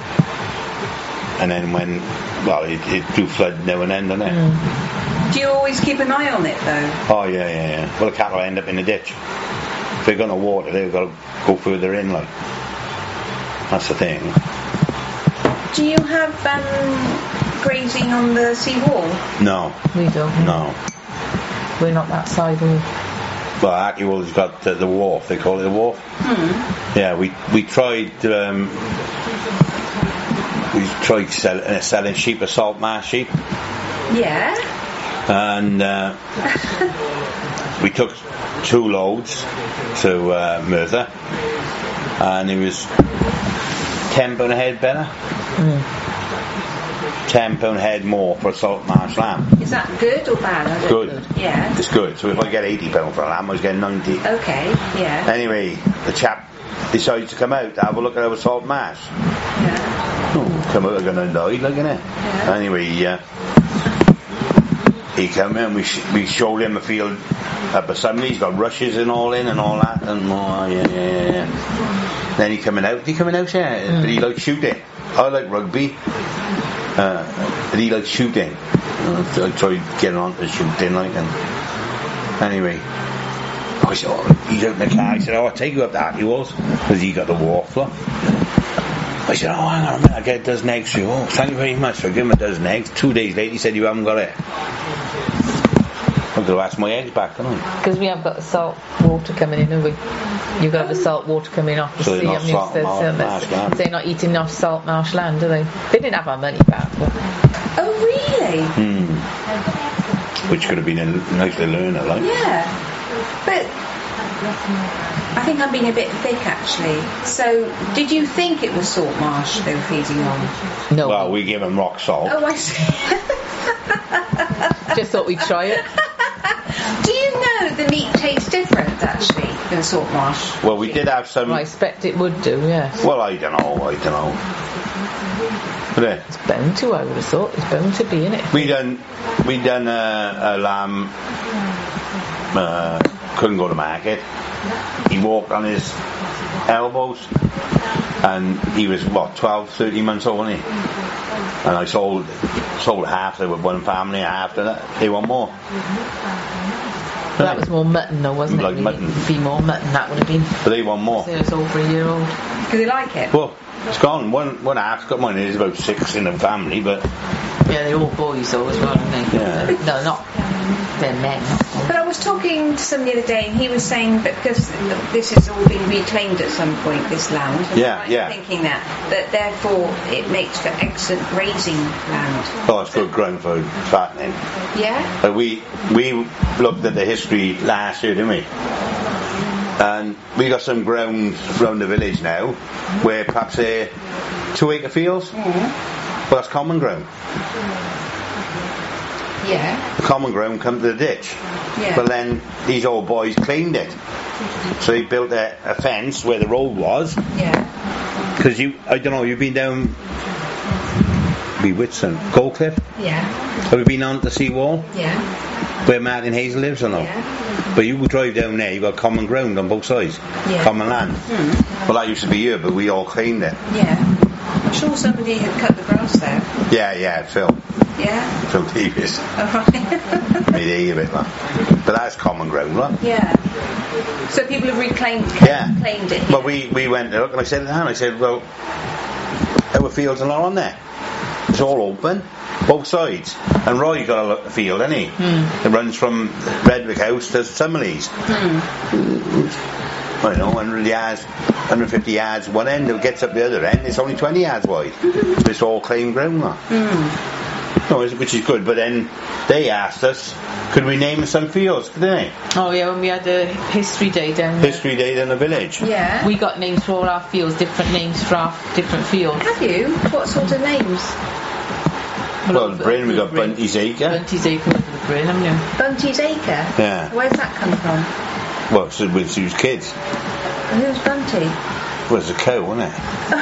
And then when, well, it, it do flood now and then, doesn't it?
Mm.
Do you always keep an eye on it though?
Oh yeah, yeah, yeah. Well, the cattle end up in the ditch. If they've got no water, they've got to go further in, like. That's the thing.
Do you have um, grazing on the seawall?
No,
We don't.
no.
We're not that side. We.
Well, Akiwall's got uh, the wharf. They call it the wharf.
Hmm.
Yeah, we we tried. Um, we tried sell, uh, selling sheep, assault mass sheep,
Yeah.
and uh, we took two loads to uh, Merthyr, and it was ten pound a head better.
Mm.
Ten pound a head more for a salt marsh lamb.
Is that good or bad? I don't-
Good.
Yeah.
It's good. So if I get eighty pound for a lamb, I was getting ninety.
Okay. Yeah.
Anyway, the chap decides to come out to have a look at our salt marsh.
Yeah.
Oh, come out, they're going to die, like, innit?
Yeah.
Anyway, uh, he come in, we sh- we showed him a field up at Sumley. He's got rushes and all in and all that, and oh, yeah, yeah, yeah. Then he coming out. He coming out, yeah, mm. but he likes shooting. I like rugby, uh, but he likes shooting. I tried getting on to shooting, like, and anyway. I said, oh, he's out in the car. He said, oh, I'll take you up that. He was, because he got the waffler. I said, oh, hang on a minute, I'll get a dozen eggs for you. Oh, thank you very much. I gave him a dozen eggs. Two days later, he said, you haven't got it. I'm going to ask my eggs back, haven't I?
Because we haven't got the salt water coming in, have we? You've got the salt water coming off the
so
sea.
They're not, salt
so
marsh, marsh land.
They're not eating enough salt marsh land, do they? They didn't have our money back. But...
Oh, really?
Hmm. Which could have been a nice little learner, like.
Yeah. But I think I'm being a bit thick, actually. So, did you think it was salt marsh they were feeding on?
No.
Well, we give them rock salt.
Oh, I see.
Just thought we'd try it.
Do you know the meat tastes different, actually, than salt marsh?
Well, we did have some...
Well, I expect it would do, yes.
Well, I don't know, I don't know. But, uh,
it's bound to, I would have thought. It's bound to be in it.
We done, we done a, a lamb... Uh, couldn't go to market. He walked on his elbows, and he was what twelve, thirteen months old, wasn't he? And I sold sold half with one family, after that they want more.
Well, that was more mutton though, wasn't
like
it?
Like mutton.
It'd be more mutton, that would have been.
But they want more.
So it's over a year old.
Do they like it?
Well, it's gone. One one half's got mine. There's about six in the family, but
yeah, they're all boys though as well, aren't they?
Yeah.
No, not they're men.
But I was talking to somebody the other day, and he was saying that because this has all been reclaimed at some point, this land.
Yeah,
I'm
yeah.
Thinking that that therefore it makes for excellent grazing land.
Oh, it's good ground for fattening.
Yeah.
But we we looked at the history last year, didn't we? And we got some ground around the village now where perhaps they're two acre fields.
Mm-hmm.
Well, that's common ground.
Yeah.
The common ground come to the ditch.
Yeah.
But then these old boys claimed it. So they built a, a fence where the road was.
Yeah.
Because you, I don't know, you've been down be Whitson, Goldcliff?
Yeah.
Have you been on the seawall?
Yeah.
Where Martin Hazel lives or not?
Yeah.
But you drive down there, you've got common ground on both sides.
Yeah.
Common land.
Mm.
Well, that used to be here, but we all claimed it.
Yeah. I'm sure somebody had cut the grass there.
Yeah, yeah, Phil.
Yeah.
Phil Davis.
Alright.
Made a of it, man. But that's common ground, right?
Yeah. So people have reclaimed
yeah.
claimed it.
But we, we went to look and I said to Dan, I said, well, our fields are not on there. It's all open, both sides. And Roy got a field, hasn't he?
Mm.
It runs from Redwick House to Summerleys.
Mm.
I don't know, one hundred yards, one hundred fifty yards one end, it gets up the other end, it's only twenty yards wide. So it's all claimed ground now.
Mm.
No, which is good, but then they asked us, could we name some fields, didn't they?
Oh yeah, when we had a history day down there.
History day in the village.
Yeah.
We got names for all our fields, different names for our different fields.
Have you? What sort of names?
Well, the Bryn, we got Bunty's Acre.
Bunty's Acre over the Bryn, haven't you?
Bunty's Acre?
Yeah.
Where's that come from?
Well, so when she was kids.
And who's Bunty?
Well, it's a cow, wasn't it?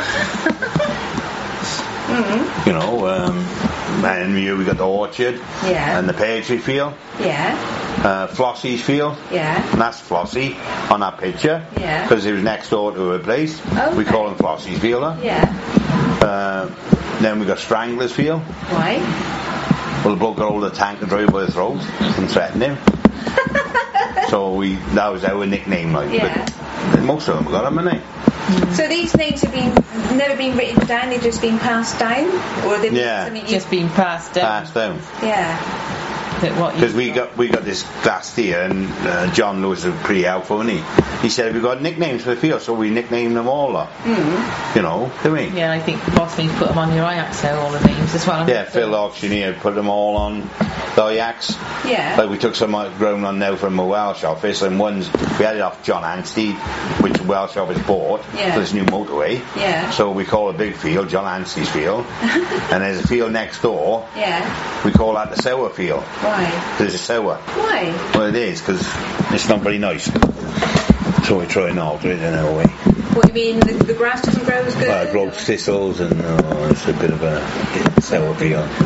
Mm-hmm.
You know, um, and here we got the orchard.
Yeah.
And the pear tree field.
Yeah.
Uh, Flossie's field.
Yeah.
And that's Flossie on that picture.
Yeah.
Because it was next door to her place.
Okay.
We call him Flossie's field. Huh?
Yeah.
Uh, then we got Strangler's field.
Why?
Well, the bloke got all the tank and drove by the throat and threatened him. So we that was our nickname, like.
Yeah.
But most of them got them, haven't they?
So these names have been never been written down; they've just been passed down, or they've
Yeah.
been
Just been passed down.
Passed down.
Yeah.
Because we got we got this class here, and uh, John Lewis was pretty helpful, wasn't he? He said we've got nicknames for the field, so we nicknamed them all up.
Mm.
You know, do we?
Yeah, I think the boss needs to put them on your Ajax there, all the names as well.
Yeah, Phil Auctioneer put them all on the Ajax.
Yeah.
Like we took some uh, grown on now from a Welsh office, and ones we had it off John Anstey, which the Welsh office bought
Yeah.
for this new motorway.
Yeah.
So we call a big field John Anstey's field, and there's a field next door.
Yeah.
We call that the sour field.
Why?
There's a sour.
Why?
Well, it is because it's not very nice. So we try and alter it in a way.
What, you mean the, the grass doesn't grow as good?
Well, it grows thistles and uh, it's a bit of a sour field.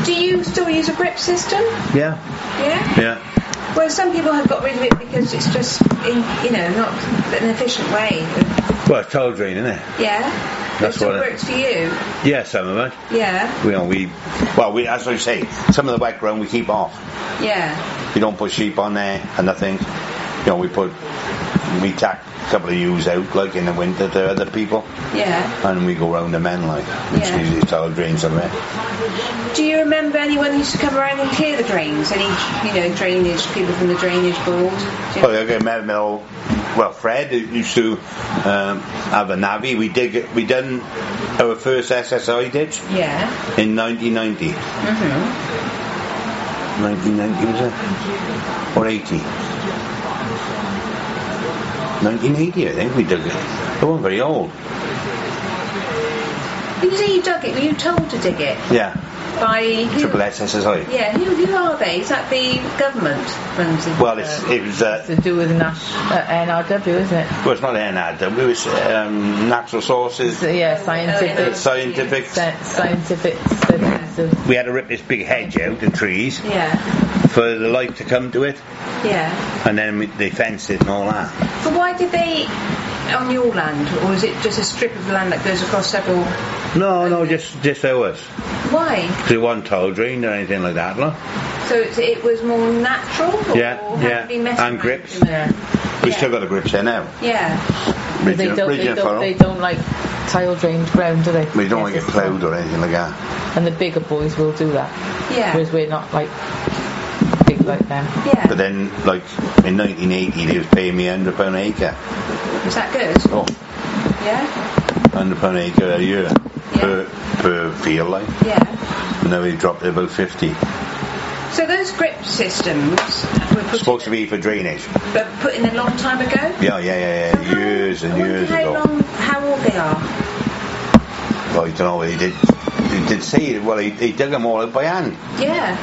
Do you still use a grip system?
Yeah.
Yeah?
Yeah.
Well, some people have got rid of it because it's just, in, you know, not an efficient way.
Well, it's tile drain, isn't it?
Yeah?
That's
it still
what it-
works for you?
Yeah, some of it.
Yeah?
You know, we, well, we, as I say, some of the wet ground we keep off.
Yeah.
We don't put sheep on there and nothing. You know, we put, we tack a couple of ewes out, like in the winter to other people,
Yeah.
and we go round the men, like, which
Yeah.
usually tile drains somewhere.
Do you remember anyone who used to come around and clear the drains? Any, you know, drainage, people from the drainage board? Do you-
Well, I remember my old, well, Fred who used to um, have a navvy. We dig, we done our first S S I ditch
Yeah.
in nineteen ninety.
Mm-hmm.
nineteen ninety was it? Or eighty? nineteen eighty, I think we dug it. They weren't very old.
When you say you dug it, were you told to dig it?
Yeah,
By who?
triple S S S I.
Yeah, who, who are they? Is that the government runs it?
Well, it's, it was, uh,
To do with Nash, uh, N R W, isn't it?
well, it's not N R W, it was um, natural sources.
So, yeah, scientific,
Scientific.
sci- scientific studies of.
We had to rip this big hedge out, the trees,
Yeah,
for the light to come to it,
yeah.
and then we, they fenced it and all that.
But why did they, on your land, or is it just a strip of land that goes across several?
No, no, just just ours.
Why?
There wasn't tile drain or anything like that, look.
So it's, it was more natural? Or
Yeah,
had
yeah.
it been messed
And
around
grips.
too much?
Yeah.
We
Yeah.
still got the grips there now.
Yeah.
They
Region,
don't, they,
region
don't,
furrow.
they don't like tile drained ground, do they?
We don't
Yes,
like it
it's-
ploughed or anything like that.
And the bigger boys will do that.
Yeah.
Whereas we're not like big like them.
Yeah.
But then, like, in nineteen eighty, they was paying me one hundred pounds an acre.
Was that good?
Oh,
Yeah?
one hundred pounds an acre a year
Yeah.
per, per field, like.
Yeah.
And now they dropped it about fifty.
So those grip systems were put,
Supposed to be for drainage.
were put in a long time ago?
Yeah, yeah, yeah, yeah. Years and
I wonder
years
how
ago.
long, how old they are?
Well, I don't know. He did. He did say. Well, he, he dug them all out by hand.
Yeah.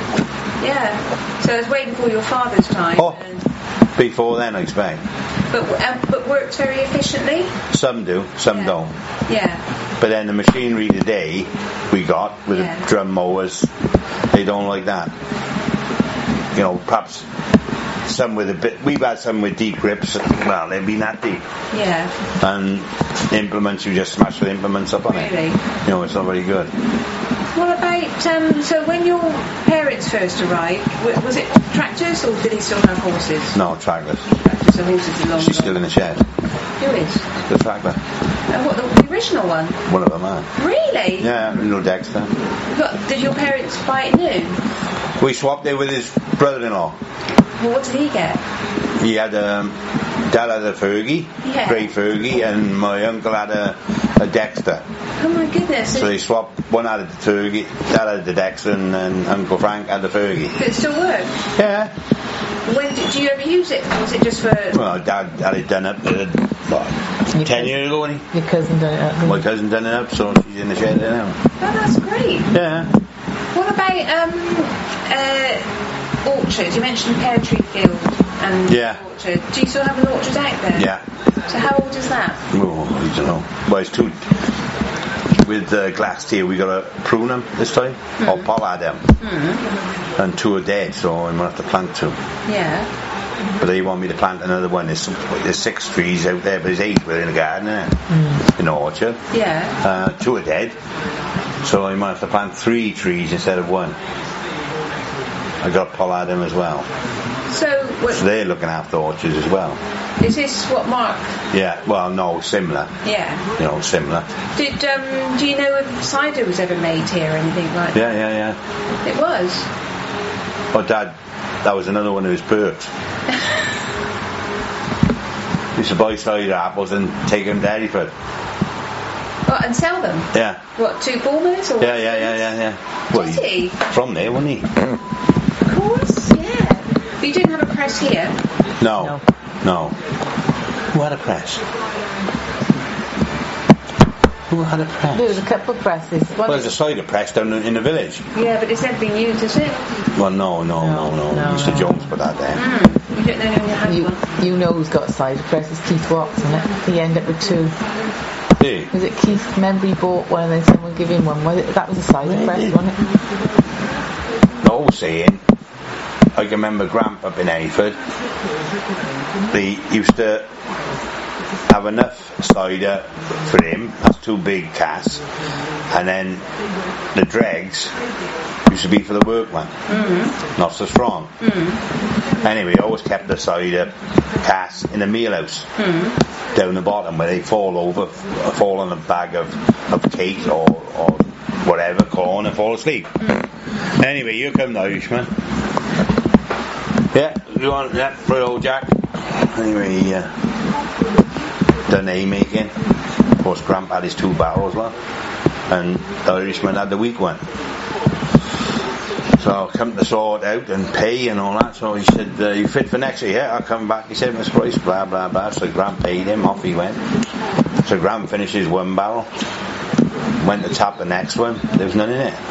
Yeah. So it was way before your father's time.
Oh.
And,
Before then, I expect.
but, um, but worked very efficiently?
Some do, some
Yeah.
don't.
Yeah.
But then the machinery today we got with
Yeah.
the drum mowers, they don't like that. You know, perhaps some with a bit. We've had some with deep grips. Well, they've been that deep,
Yeah.
and implements you just smash the implements up on it.
Really?
You know, it's not very good.
What about, um, so when your parents first arrived, w- was it tractors or did they still have horses?
No, tractors.
Tractors, so horses are long
She's
gone.
still in the shed.
Who is?
The tractor.
And what, the, the original one?
One of them, man.
Really?
Yeah, little Dexter.
What, did your parents buy it new?
We swapped it with his brother-in-law.
Well, what did he get?
He had um, Dad had a Fergie,
Yeah.
grey Fergie, and my uncle had a, a Dexter.
Oh my goodness.
So they swapped. One had the Fergie, Dad had the Dexter, and, and Uncle Frank had the Fergie.
Did it still work?
Yeah.
When did, do you ever use it? Or was it just for...
Well, Dad had it done up uh, what, ten years ago, wasn't he?
Your cousin done it. uh,
My cousin done it up, so she's in the shed there now.
Oh, that's great.
Yeah.
What about um, uh, orchards? You mentioned pear tree field and
Yeah.
orchard. Do you still have an orchard out there?
Yeah.
So how old is that?
Oh, I don't know. Well, it's two. With uh, glass tea, we got to prune them this time, or pollard them,
Mm.
and two are dead, so I'm gonna have to plant two.
Yeah.
But they want me to plant another one. There's, there's six trees out there, but there's eight within the garden, isn't it? In the orchard.
Yeah.
Uh, two are dead, so I might have to plant three trees instead of one. I got to pollard them as well.
So, what,
So they're looking after orchards as well.
is this what Mark...
Yeah, well, no, similar.
Yeah.
You know, similar.
Did um, do you know if cider was ever made here or anything like
Yeah, yeah, yeah.
that? It was.
Oh, Dad, that was another one of his perks. He used to buy cider apples and take them to Edinburgh.
What, and sell them?
Yeah.
What, to Bournemouth? Or
Yeah, yeah, yeah, yeah, yeah. Well,
Did he?
From there, wasn't he?
Of course, yeah. But you didn't have a press here?
No. No. Who had a press? Who had a press?
There was a couple of presses. One
Well, there's a cider press down in the village.
Yeah, but it's never been used, is it?
Well, no, no, no, no.
No,
Mister
no.
Jones put that there.
Mm. You don't know who had
you,
one?
you know who's got a cider press? It's Keith Watts, isn't it? He ended up with two.
Hey.
Was it Keith? Remember he bought one and then someone gave him one? Was it, that was a cider
Where
press,
did-
wasn't it?
always saying, I can remember Gramp up in Hayford, they used to have enough cider for him, that's two big casks, and then the dregs used to be for the workman, mm-hmm. not so strong. Mm-hmm. Anyway, I always kept the cider casks in the meal house, mm-hmm. down the bottom where they fall over, fall on a bag of, of cake or, or whatever, corn, and fall asleep. Mm-hmm. Anyway, here come the Irishman. Yeah, you want that for old Jack? Anyway, uh, done haymaking. Of course, Gramp had his two barrels left, and the Irishman had the weak one. So I'll come to sort out and pay and all that. So he said, uh, you fit for next year? Yeah, I'll come back. He said, Miss Price, blah, blah, blah. So Gramp paid him, off he went. So Gramp finished his one barrel, went to tap the next one, there was none in it.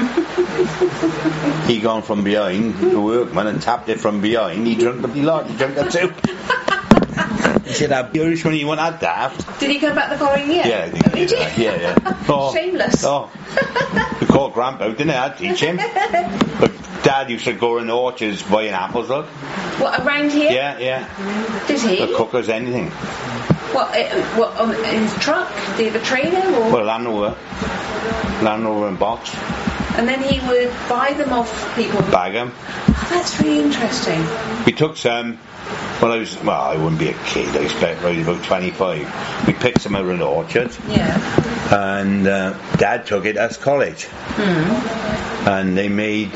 He gone from behind, the workman, and tapped it from behind. He drunk the lot, he drunk it too. He said, that Irishman, you want that daft?
Did he come back the following year?
Yeah, I think he did. Uh, yeah, yeah. Oh,
shameless.
Oh. We called Gramp out, didn't it? I'd teach him. But Dad used to go in the orchards buying apples, look.
What, around here?
Yeah, yeah.
Did he?
The cookers, anything.
What, uh, what on, in his truck? Did he have a trailer? Or?
Well, Land Rover. Land Rover and box.
And then he would buy them off people?
Bag them.
Oh, that's really interesting.
We took some, well I was, well I wouldn't be a kid, I expect I was about twenty-five. We picked some out in the orchard.
Yeah.
And uh, Dad took it as college. Mm. And they made,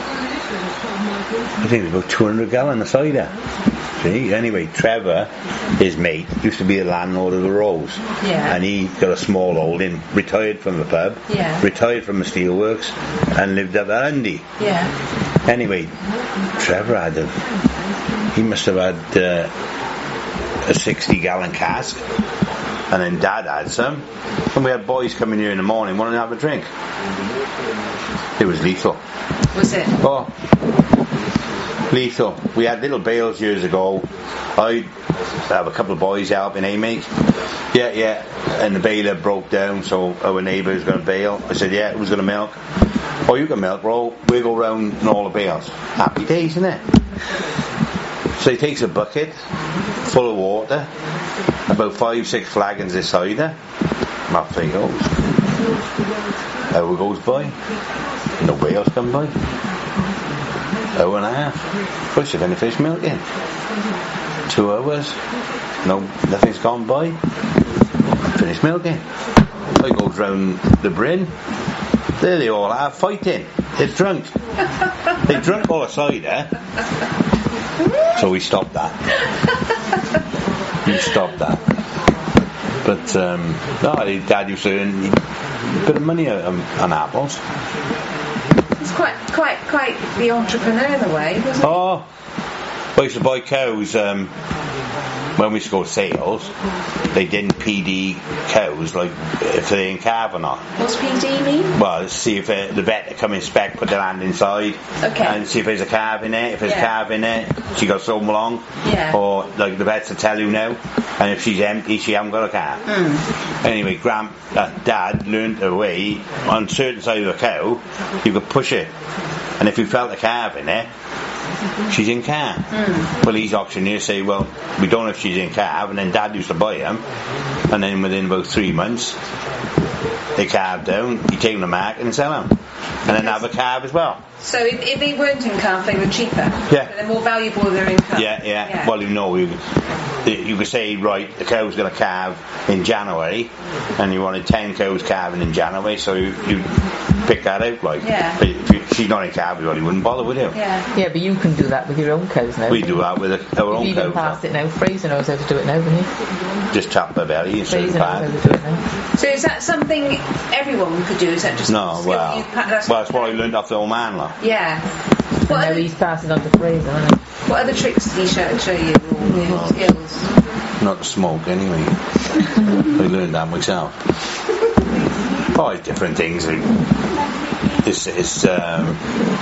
I think it was about two hundred gallon of cider. See? Anyway, Trevor, his mate, used to be a landlord of the Rose.
Yeah.
And he got a small holding, retired from the pub,
yeah.
retired from the steelworks, and lived up at Undy.
Yeah.
Anyway, Trevor had a, he must have had uh, a sixty gallon cask, and then Dad had some, and we had boys coming here in the morning wanting to have a drink. It was lethal.
Was it?
Oh. Lethal. We had little bales years ago. I'd have a couple of boys helping Amy. Yeah, yeah. And the baler broke down, so our neighbour was going to bail. I said, yeah, who's going to milk? Oh, you can milk, bro. We'll go round in all the bales. Happy days, isn't it? So he takes a bucket full of water, about five, six flagons of cider. Off he goes. Hour goes by. No bales come by. Hour and a half. Push it, any fish milking. Two hours. No, nothing's gone by. Finished milking. I go round the Bryn. There they all are fighting. They're drunk. They drunk all the cider. So we stopped that. We stopped that. But um, no, Dad used to earn a bit of money on, on apples.
It's quite, quite, quite the entrepreneur in a way, wasn't it?
Oh, I used to buy cows. Um, when we used to go to sales, they didn't P D cows, like if they're in calf or not.
What's P D mean?
Well, see if uh, the vet come inspect, put their hand inside,
okay.
and see if there's a calf in it. If there's a
yeah.
calf in it, she got something wrong.
Yeah.
Or like the vets will tell you now, and if she's empty, she hasn't got a calf.
Mm.
Anyway, Grand, uh, Dad learned a way on certain side of a cow, you could push it, and if you felt a calf in it, she's in calf. Mm. Well, these auctioneers say, well, we don't know if she's in calf, and then Dad used to buy them, and then within about three months, they calve down, you take them to market and sell them, and then have a calf as well.
So if, if they weren't in calf, they were cheaper?
Yeah.
But they're more valuable if they're in calf?
Yeah, yeah,
yeah.
Well, you know, you, you could say, right, the cow's going to calve in January, and you wanted ten cows calving in January, so you, you pick that out, like.
Yeah.
But if you, she's not in calf, you probably wouldn't bother with you.
Yeah.
Yeah, but you can do that with your own cows now.
We do that with our
You've
own
even
cows.
past it now. Fraser knows how to do it now, doesn't he?
Just tap the belly and
Fraser
certain
knows how
part.
to do it now.
So is that something everyone could do? Is that just a
No,
skill
well,
you've pa- that's
well, that's what I learned off the old man, like.
Yeah.
And
What
now
other,
he's passing on to Fraser, isn't he?
what other tricks did he show, show you? Or
No.
skills?
Not to smoke, anyway. I learned that myself. Oh, different things. It's, it's um,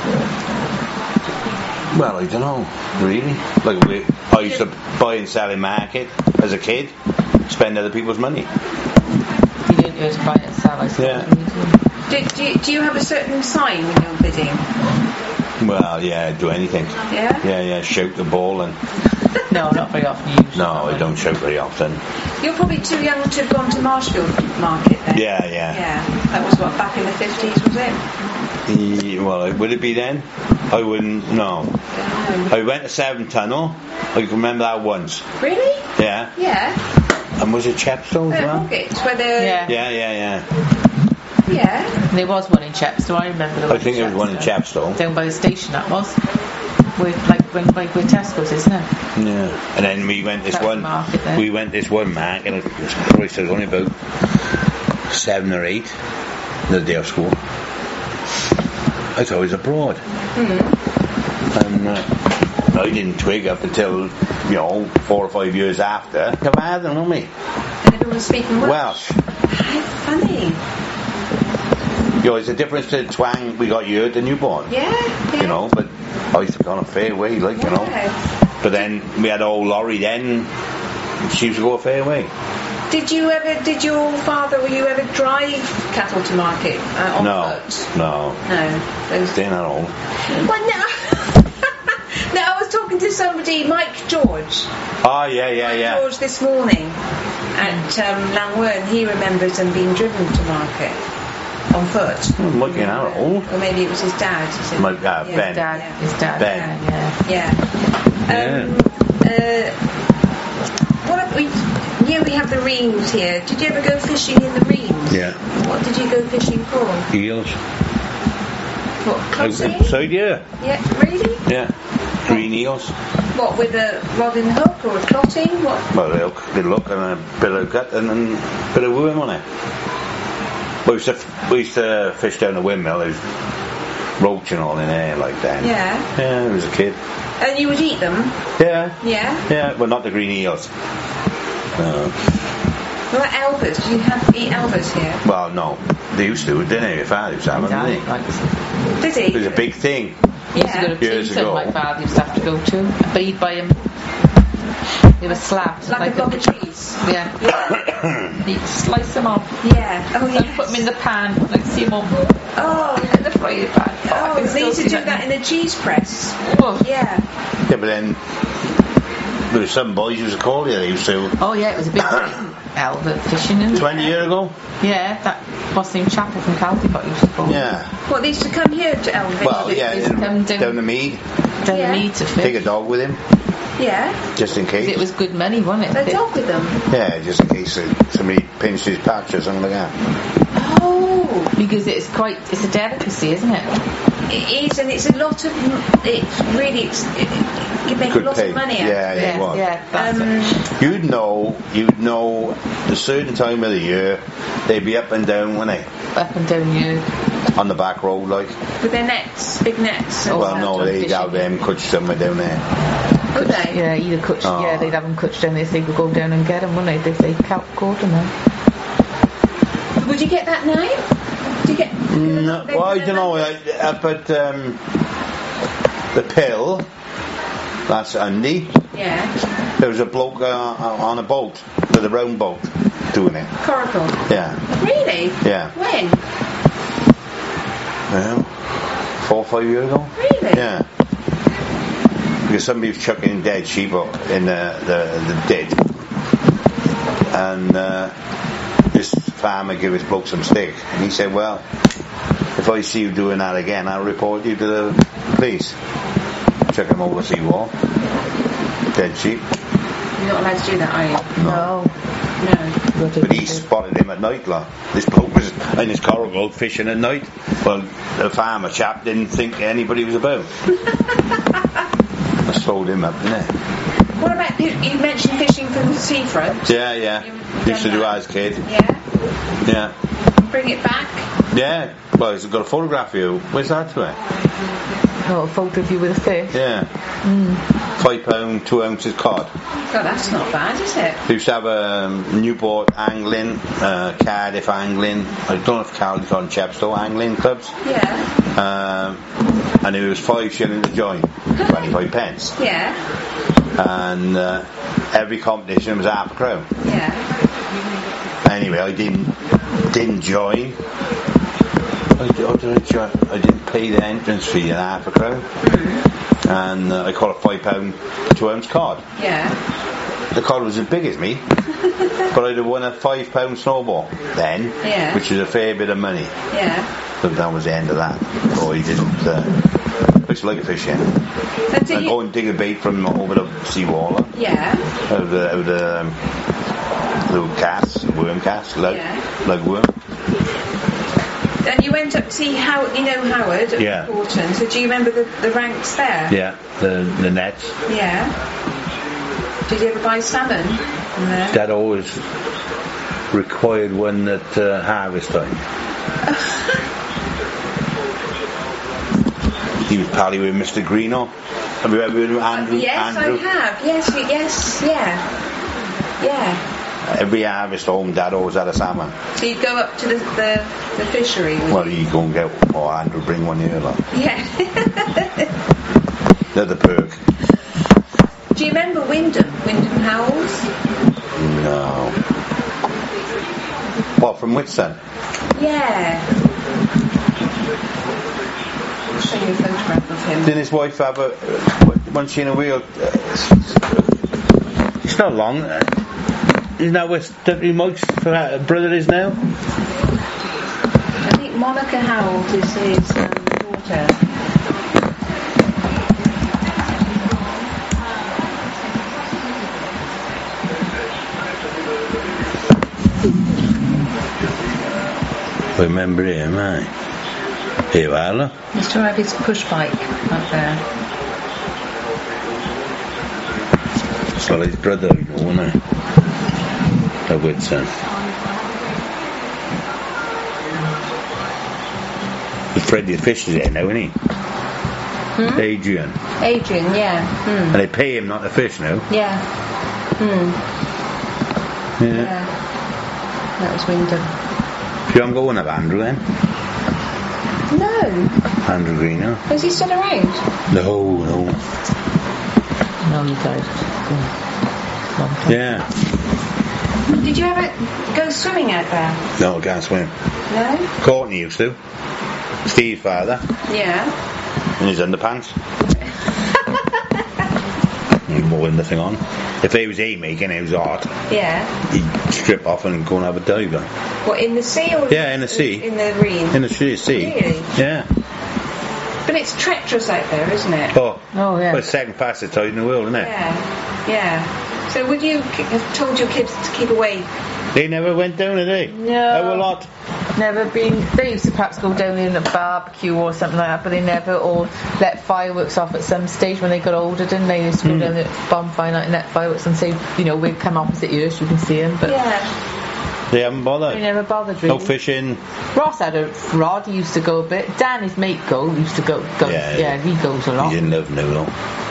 well, I don't know, really. Like we, I used to buy and sell in market as a kid, spend other people's money.
You didn't use to buy it and sell, I suppose.
Yeah.
Do, do, you, do you have a certain sign when you're bidding?
Well, yeah, do anything.
Yeah?
Yeah, yeah, shoot the ball and...
No, not very often. Usually.
No, I don't shoot very often.
You're probably too young to have gone to Marshfield Market then.
Yeah, yeah.
Yeah. That was what, back in the fifties, was it?
Yeah, well, would it be then? I wouldn't, no. I went to Seven Tunnel. I can remember that once.
Really?
Yeah.
Yeah.
And was it Chepstow as
Uh,
well?
Hoggett's, where the...
Yeah.
Yeah, yeah, yeah.
Yeah.
There was one in Chepstow. I remember the one
I think
in
there was one in Chepstow.
Down by the station, that was. With like when by where Tesco's, isn't it?
Yeah. And then we went this
That was
one.
the market then.
We went this one mark, and it was Christ, I was only about seven or eight the day of school. I thought I was abroad.
Mm.
And uh, I didn't twig up until, you know, four or five years after. Come on, don't me.
And everyone was speaking Welsh.
Welsh.
How funny.
You know, it's a difference to twang we got here at the newborn.
Yeah, yeah.
You know, but I used to go on a fair way, like, you know.
Yeah.
But then we had old Laurie then, she used to go a fair way.
Did you ever, did your father, or you ever drive cattle to market uh, on
No,
foot?
no.
No. Those...
They're not old.
Well, no. No, I was talking to somebody, Mike George.
Oh, yeah, yeah,
Mike
yeah.
George this morning at um, Langwern. He remembers them being driven to market on foot.
I'm looking at old.
Or maybe it was his dad. He said,
My, uh,
yeah.
Ben.
Dad,
Yeah.
his dad.
Ben.
Yeah.
Yeah. Um, uh, what have we, here we have the reams here. Did you ever go fishing in the reams?
Yeah.
What did you go fishing for?
Eels.
What, clotting?
Outside, yeah.
Yeah, really?
Yeah. Green eels.
What, with a rod and hook or a clotting? What?
Well, they look, they look and a bit of gut and then a bit of worm on it. We used to, we used to fish down the windmill. There's roach and all in there like that.
Yeah.
Yeah, I was a kid.
And you would eat them?
Yeah.
Yeah.
Yeah, well, not the green eels. No.
What about Albert? Do you have eat Albert here?
Well, no. They used to, didn't they? Your father used to have them,
Dad,
didn't he?
like,
Did he?
It was a big thing.
He used to go
Yeah.
to
Years
Teesside,
ago.
my father used to have to go to. But he'd buy him. They were slabs.
Like, a block of cheese?
Yeah. He'd slice them off.
Yeah. Oh,
And
yes.
put them in the pan, like see them up
Oh,
in the frying pan. I
oh,
can
they
still
used to
see
do
that
that in the cheese press.
Oh.
Yeah.
Yeah, but then there was some boys used to call you. They used to.
Oh yeah, it was a big thing. Albert fishing in.
Twenty years ago.
Yeah, that what's the name Chapel from Caldecott used to call.
Yeah.
What, they used to come here to Elvin?
Well, yeah,
used to
in-
come down-
down the mead.
Down
Yeah.
the mead to fish.
Take a dog with him,
Yeah.
just in case.
It was good money, wasn't
A
it?
dog with them.
Yeah, just in case uh, somebody pinched his patch or something like that.
Oh.
Because it's quite, it's a delicacy, isn't it?
It is, and it's a lot of, it's really, it's, it, you make
Good
a lot
pay.
of money out
Yeah,
of
yeah,
it.
it was.
yeah, that's it.
Um,
You'd know, you'd know a certain time of the year they'd be up and down, wouldn't they?
Up and down you.
On the back road, like.
with their nets, big nets. and
Well,
stuff.
no, they'd
fishing.
have them cooked somewhere down there.
Would they?
Yeah, either coach,
Oh.
yeah, they'd have them coached down there so they could go down and get them, wouldn't they? If they ca- caught them then.
Would you get that now? Do you get?
No, well, I don't know. I- Up at um, the Pill, that's Andy.
Yeah.
There was a bloke uh, on a boat, with a round boat, doing it.
Coracle.
Yeah,
Really?
yeah.
When?
Well, four or five years ago.
Really?
Yeah. Because somebody was chucking dead sheep up in the, the, the dead. And uh, this farmer gave his bloke some steak. And he said, well, if I see you doing that again, I'll report you to the police. Chuck him over seawall. Dead sheep.
You're not allowed to do that, are you?
No.
No.
But he spotted him at night, like. This bloke was in his coracle fishing at night. Well, the farmer chap didn't think anybody was about. I sold him up, didn't it?
What about, you you mentioned fishing from the seafront?
Yeah, yeah.
You've
Used to
done
do
that?
as a kid.
Yeah.
Yeah.
Bring it back.
Yeah. Well, he's got a photograph of you. Where's that to it?
Oh, a photo of you with a fish.
Yeah. Five pound, two ounces cod.
God, that's not bad, is it?
They used to have um, Newport angling, uh, Cardiff angling. I don't know if Caldecott and Chepstow angling clubs.
Yeah.
Um, and it was five shillings a join, twenty-five pence.
Yeah.
And uh, every competition was half a crown.
Yeah.
Anyway, I didn't didn't join. I, I, did, I didn't pay the entrance fee in half a crown.
Mm-hmm.
And uh, I caught a five pound two ounce cod.
Yeah.
The cod was as big as me, but I'd have won a five pound snowball then,
yeah.
which is a fair bit of money.
Yeah.
But that was the end of that. Oh, he didn't. Uh, looks like a fish in.
And
I
you...
go and dig a bait from over the seawall.
Yeah.
Out of the, out of the um, little cast, worm cast, like,
yeah.
like worm.
And you went up to see how you know Howard at
yeah.
Porton. So do you remember the, the ranks there?
Yeah, the the nets.
Yeah. Did you ever buy salmon from there?
Dad always required one at uh, harvest time. He was pally with Mister Greeno. Have you ever been with Andrew?
Uh, yes,
Andrew?
I have. Yes, yes, yeah. Yeah.
Every harvest home, Dad always had a salmon.
So you'd go up to the the, the fishery?
Well,
you?
you go and get, oh, Andrew, bring one here, like.
Yeah.
They're the perk.
Do you remember Wyndham? Wyndham Howells?
No. What, from Whitsun?
Yeah. I'll show you a photograph of him.
Didn't his wife have a, once she in a wheel? Uh, it's not long. Uh, isn't that where Deputy Mike's brother is now?
I think Monica Howells is his um, daughter.
I remember him, eh? Here you are, look.
He used to have his push bike up there.
It's like his brother, you know, wasn't it? A Whitsun. Freddie the Fish is there now, isn't he?
Hmm?
Adrian.
Adrian, yeah. Hmm.
And they pay him not to fish now.
Yeah. Hmm.
Yeah.
Yeah. That was Wyndham.
Do you haven't got one of Andrew then?
No.
Andrew Greeno.
Is he still around?
No, no.
No, he died.
Yeah.
Did you ever go swimming out there?
No, I can't swim.
No?
Courtney used to. Steve's father.
Yeah.
In his underpants. More than nothing on. If he was haymaking, it was hot.
Yeah.
He'd strip off and go and have a dive.
What, in the sea or?
Yeah, in the sea.
In the marine?
In the sea.
Really?
Yeah.
But it's treacherous out there, isn't it?
Oh,
oh yeah.
Well, it's second fastest tide in the world, isn't it?
Yeah. Yeah. So would you have told your kids to keep away?
They never went down, did they?
No.
Oh, a lot.
Never been. They used to perhaps go down in a barbecue or something like that, but they never all let fireworks off at some stage when they got older, didn't they? They used to go
Mm.
down the bonfire night and let fireworks and say, you know, we'd come opposite you so you can see them, but
Yeah.
They haven't bothered.
they never bothered really.
No fishing.
Ross had a rod, he used to go a bit. Dan, his mate, go, used to go, go
Yeah,
yeah, he goes a lot.
He didn't live no, no.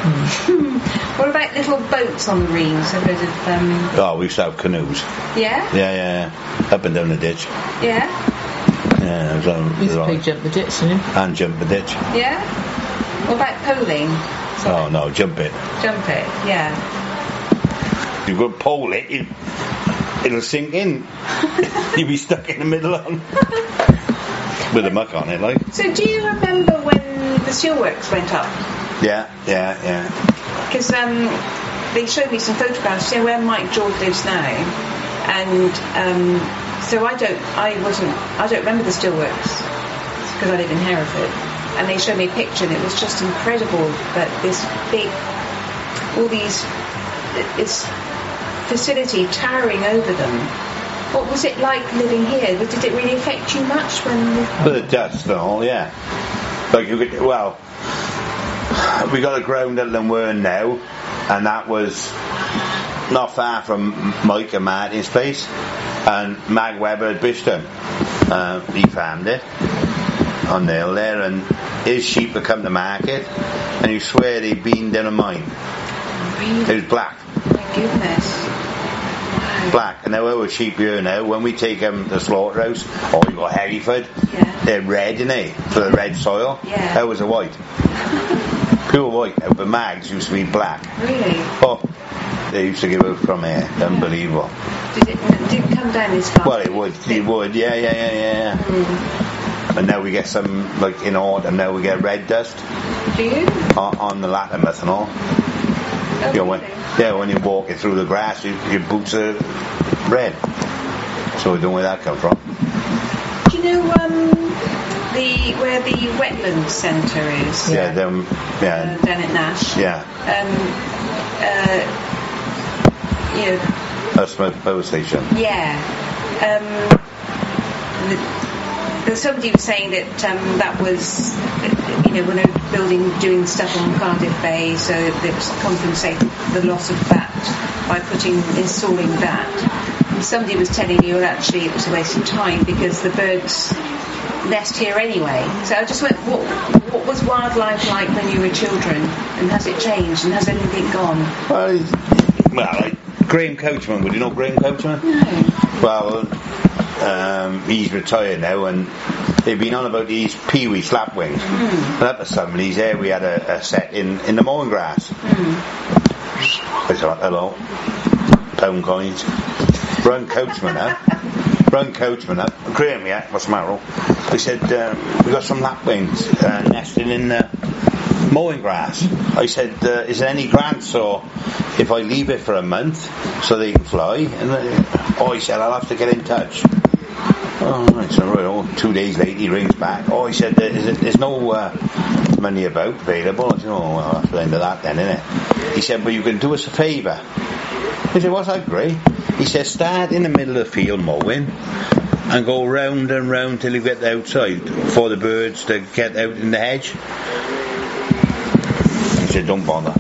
What about little boats on the reeds? Have those of, um,
Oh, we used to have canoes.
yeah?
Yeah, yeah, yeah. Up and down the ditch.
Yeah?
Yeah, it was on,
He used to
it
play
was
jump the ditch, didn't he?
on. And jump the ditch.
Yeah? What about poling?
Oh, no, jump it.
Jump it, yeah.
You go pole it, it it'll sink in. You'll be stuck in the middle on. With a muck on it, like.
So do you remember when the steelworks went up?
Yeah, yeah, yeah.
Because um, they showed me some photographs, you know, where Mike George lives now, and um, so I don't, I wasn't, I don't remember the steelworks because I live in Hereford, and they showed me a picture, and it was just incredible that this big, all these, this facility towering over them. What was it like living here? Did it really affect you much when?
With the dust and all, yeah. Like you could, well, we got a ground at Llanwern now, and that was not far from Mike and Martin's place, and Mag Webber at Bishton. Uh, he farmed it on the hill there, and his sheep would come to market, and you swear they'd been down a mine.
Really?
It was black.
My goodness.
Black, and now our sheep here now, when we take them to the slaughterhouse, or you got Hereford,
Yeah.
they're red, innit? For the red soil.
Yeah.
That was a white. Pure white. But Mags used to be black.
Really?
Oh, they used to give out from here. Unbelievable.
Did it, did it come down this far?
Well, it would. It would. Yeah, yeah, yeah, yeah.
Mm.
and now we get some, like in autumn, now we get red dust
Do you?
on, on the Latimus and all.
Oh,
You know, when,
really?
yeah, when you're walking through the grass, you, your boots are red. So we don't know where that comes from.
Do you know um, the where the wetlands centre is?
Yeah, them,
Uh,
yeah,
down at Nash.
yeah.
Um, uh, you know,
That's my power station.
yeah. Um, the, the, somebody was saying that um, that was, you know, when they were building, doing stuff on Cardiff Bay, so that it was compensated the loss of that by putting, installing that. And somebody was telling you, well, actually, it was a waste of time because the birds nest here anyway. So I just went, what, what was wildlife like when you were children, and has it changed, and has anything gone?
Well, he's- well, like Graham Coachman. Would you know Graham Coachman?
No.
Well, um, he's retired now, and they've been on about these peewee slapwings.
Mm.
And up at Summerleys there, we had a, a set in, in the mowing grass.
Mm.
I thought, hello, pound coins. Run Coachman up. Run Coachman up. Graham, yeah, what's the matter? They said, um, we got some lapwings uh, nesting in the mowing grass. I said, uh, is there any grants or if I leave it for a month so they can fly? And uh, oh, he said, I'll have to get in touch. Oh, right, so right, oh, two days later he rings back. Oh, he said, there's, there's no uh, money about available. I said, oh, well, that's the end of that then, innit? He said, but you can do us a favour. I said, what's that, Gray? He said, start in the middle of the field mowing and go round and round till you get outside for the birds to get out in the hedge. He said, don't bother.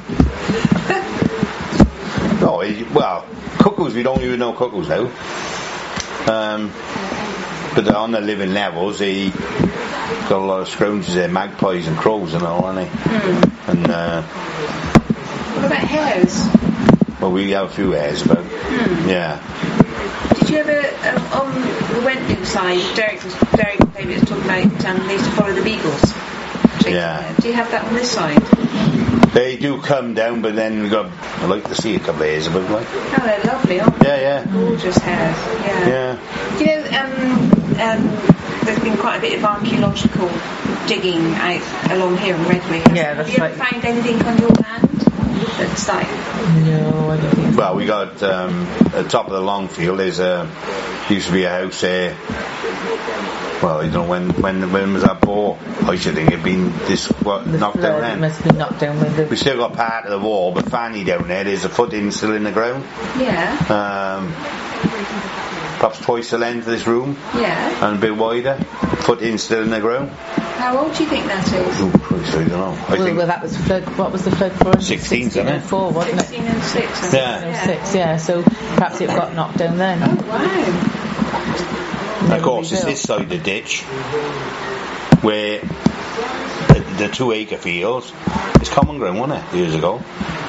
No, he, well, cuckoos, we don't even know cuckoos now. Um, but on the living levels, they got a lot of scrounges there, magpies and crows and all, haven't they?
Mm.
And, uh,
What about hares?
well, we have a few hares about.
Mm.
Yeah.
Did you ever, um, on the Wentloop side, Derek was, Derek and David was talking about um, they used to follow the beagles. Chasing
Yeah.
them. Do you have that on this side?
They do come down, but then we got, I like to see a couple of hares about, like.
Oh, they're lovely, aren't they?
Yeah, yeah.
Gorgeous hares, yeah.
Yeah.
You know, um, um, there's been quite a bit of archaeological digging out along here in Redwick.
Yeah,
Have
that's
you ever
right.
found anything on your land that's like,
No, I don't think so.
Well, we got um, at the top of the Longfield. There's a used to be a house there. Well, I don't know when when when was that bought. I should think it'd been this what,
The
knocked
flood
down then.
must be knocked down with the...
We still got part of the wall, but Fanny down there, there's a footing still in the ground.
yeah,
Um, perhaps twice the length of this room
yeah.
and a bit wider. Footing still in the ground.
How old do you think that is?
Oh, Christ, I don't know. I
well,
think
well, that was flood. What was the flood for?
sixteen, isn't it?
Four, wasn't it?
sixteen and six.
Yeah.
Six, yeah. So perhaps it got knocked down then.
Oh, wow.
And of course, it's this side of the ditch where the, the two acre fields, it's common ground, wasn't it, years ago?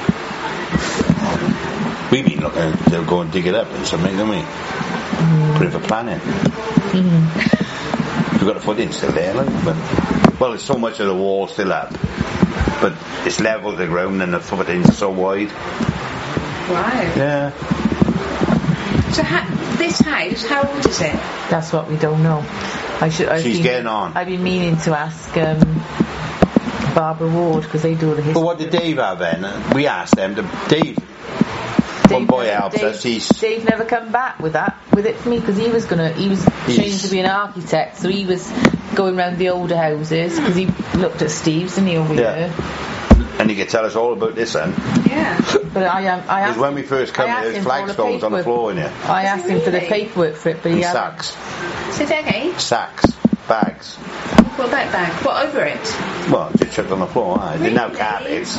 We've been looking, they'll go and dig it up and something, don't we? Mm. Put it for planning. Mm. We've got a footing still there, like, but, well, there's so much of the wall still up, but it's level to the ground and the footing's so wide.
Wow.
Yeah.
So ha- this house, how old is it?
That's what we don't know. I should. I've
She's
been,
getting on.
I've been meaning to ask um, Barbara Ward because they do the history.
But what did Dave have then? We asked them to Dave. One boy
never-
helps
Dave,
us. He's
Dave never come back with that with it for me because he was gonna. He was trained
He's-
to be an architect, so he was going round the older houses because he looked at Steve's and he over
Yeah.
here.
and he could tell us all about this then.
Yeah.
But I am. Um, I
Because
asked,
when we first come
I
here,
asked
there's
him for all the
flagstones on the
paperwork.
floor in here.
I asked him for the
Really?
paperwork for it, but he
And
hadn't.
sacks.
Say that again.
Sacks. Bags.
What about bag? What over it?
Well, just chucked on the floor. Huh? They now
Really?
carpets.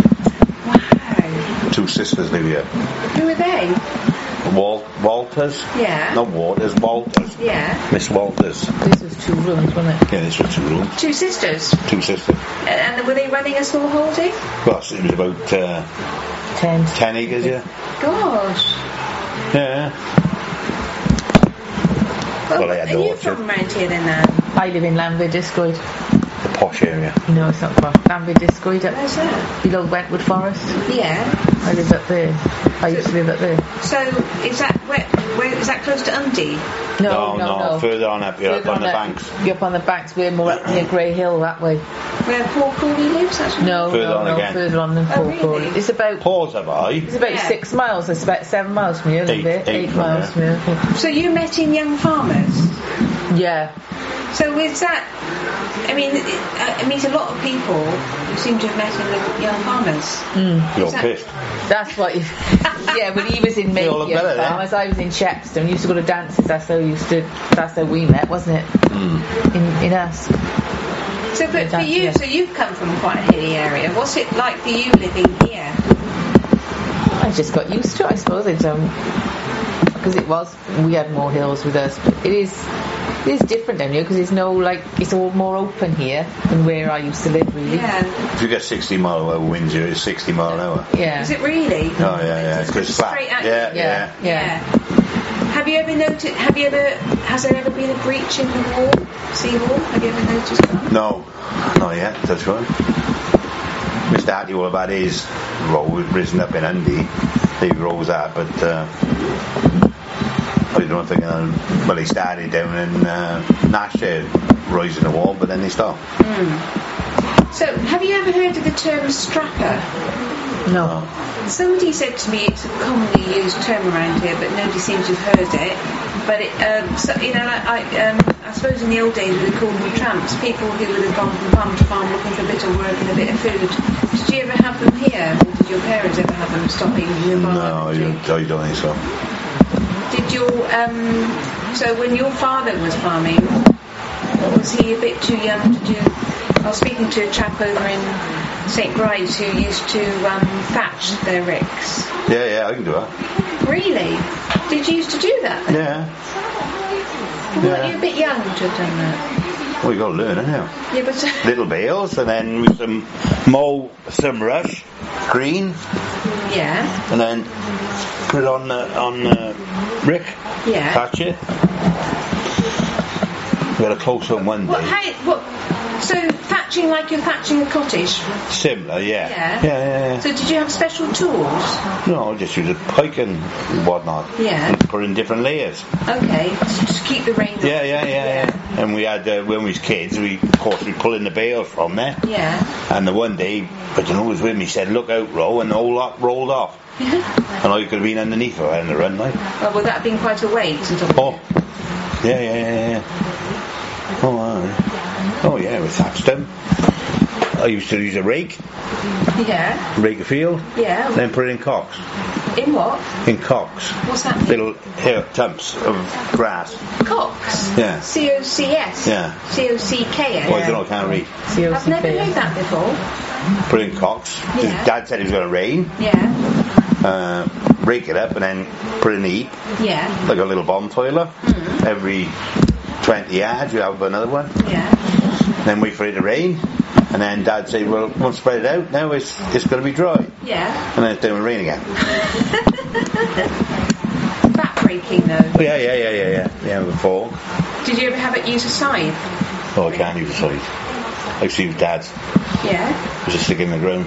Wow.
Two sisters live here.
Who are they?
Wal- Walters?
Yeah.
Not Waters, Walters.
Yeah.
Miss Walters.
This was two rooms, wasn't it?
Yeah, this was two rooms.
Two sisters.
Two sisters.
Uh, and were they running a small holding?
Well, it was about uh,
Ten.
ten acres, yeah.
Gosh.
Yeah.
Well,
Well, I had
are
no
you
option.
from around here then, Nan?
I live in Lambert-Discoid.
The posh area.
No, it's not far. Lambert-Discoid up
Where's that?
below Wentwood Forest.
Yeah.
I live up there. I used to live up there.
So is that where, where is that close to Undie?
No,
no,
no, no.
further on up, you're up
Further
on the
up,
banks.
You're up on the banks. We're more up near Grey Hill that way.
Where Paul Crawley lives, actually?
No,
Further
no,
on
no.
again.
Further on than
Oh,
Paul
really?
Crawley. It's about.
Pause have I?
It's about
Yeah.
six miles. It's about seven miles from here, isn't
Eight,
it?
eight from
miles
here.
from here. I think.
So you met in Young Farmers?
Yeah.
So is that, I mean, it, it means a lot of people who seem to have met in the Young Farmers.
You're
Is that-
pissed.
That's what. He, yeah, when he was in
They all look
Mayfield
better then.
Farmers, I was in Chepstow. We used to go to dances. That's how we used to. That's how we met, wasn't it?
Mm.
In in us.
So, but for
That-
you,
yeah.
so you've come from quite a hilly area. What's it like for you living here?
I just got used to it, I suppose. It's um, because it was we had more hills with us, but it is it is different down here because there's no like it's all more open here than where I used to live, really.
Yeah.
If you get sixty mile an hour winds, you're sixty mile an hour.
Yeah.
Is it really?
Oh yeah, yeah. It's just flat.
Straight at you.
Yeah,
Yeah.
yeah.
Yeah.
Have you ever noticed? Have you ever? Has there ever been a breach in the wall, seawall? Have you ever noticed that?
No, not yet. That's right. Mister Attiwell had his road risen up in Undy. He rose that, but uh, I don't think. Uh, well, he started down in uh, Nashville, rising the wall, but then they stopped.
So, have you ever heard of the term strapper?
No.
Somebody said to me it's a commonly used term around here, but nobody seems to have heard it. But it, um, so, you know, I, I, um, I suppose in the old days we called them tramps, people who would have gone from farm to farm looking for a bit of work and a bit of food. Did you ever have them here, or did your parents ever have them stopping in your barn?
No, I don't, I don't think so.
Did your um, so when your father was farming, was he a bit too young to do? I was speaking to a chap over in Saint Bride's who used to um, thatch their ricks.
Yeah, yeah, I can do that.
Really? Did you used to do that then?
Yeah.
Weren't
Yeah.
you a bit young to have done that?
Well, you got to learn it now.
Yeah, but
Little bales, and then with some mow, some rush, green,
yeah,
and then put it on the on the rick.
yeah.
Thatch it. We had a close one one day.
What? How? What? So thatching like you're thatching a cottage?
Similar, yeah.
Yeah.
Yeah, yeah, yeah.
So did you have special tools?
No, just use a pike and whatnot.
Yeah.
And put in different layers.
Okay, to to keep the rain off.
Yeah, yeah, yeah, yeah. And we had, uh, when we was kids, we, of course, we pull in the bale from there.
Yeah.
And the one day, I don't know who was with me, said, look out, Ro, and the whole lot rolled off. And I could have been underneath her in the run, like.
Well, would that have been quite a weight?
Oh. Yeah, yeah, yeah, yeah. Oh, uh, oh yeah, we thatched them. I used to use a rake,
Yeah.
rake a field,
Yeah.
then put it in cocks.
In what?
In cocks.
What's that?
Little hill, clumps of grass.
Cox.
Yeah.
C O C S.
Yeah.
C O C K S.
Well, I don't know, I can't read.
C O
I've
C
never
K.
heard that before.
Put it in cocks.
Yeah.
Dad said it was going to rain.
Yeah.
Uh, rake it up and then put it in the heap,
Yeah.
like a little bomb toiler.
Mm.
Every twenty yards you have another one.
Yeah.
Then wait for it to rain. And then Dad said, well, once spread it out, now it's, it's going to be dry.
Yeah.
And then it's going to rain again.
Back breaking though.
Oh, yeah, yeah, yeah, yeah, yeah. Yeah, with a fork.
Did you ever have it use a scythe?
Oh, I can't use a scythe. I used to use Dad's.
Yeah.
Just stick it in the ground.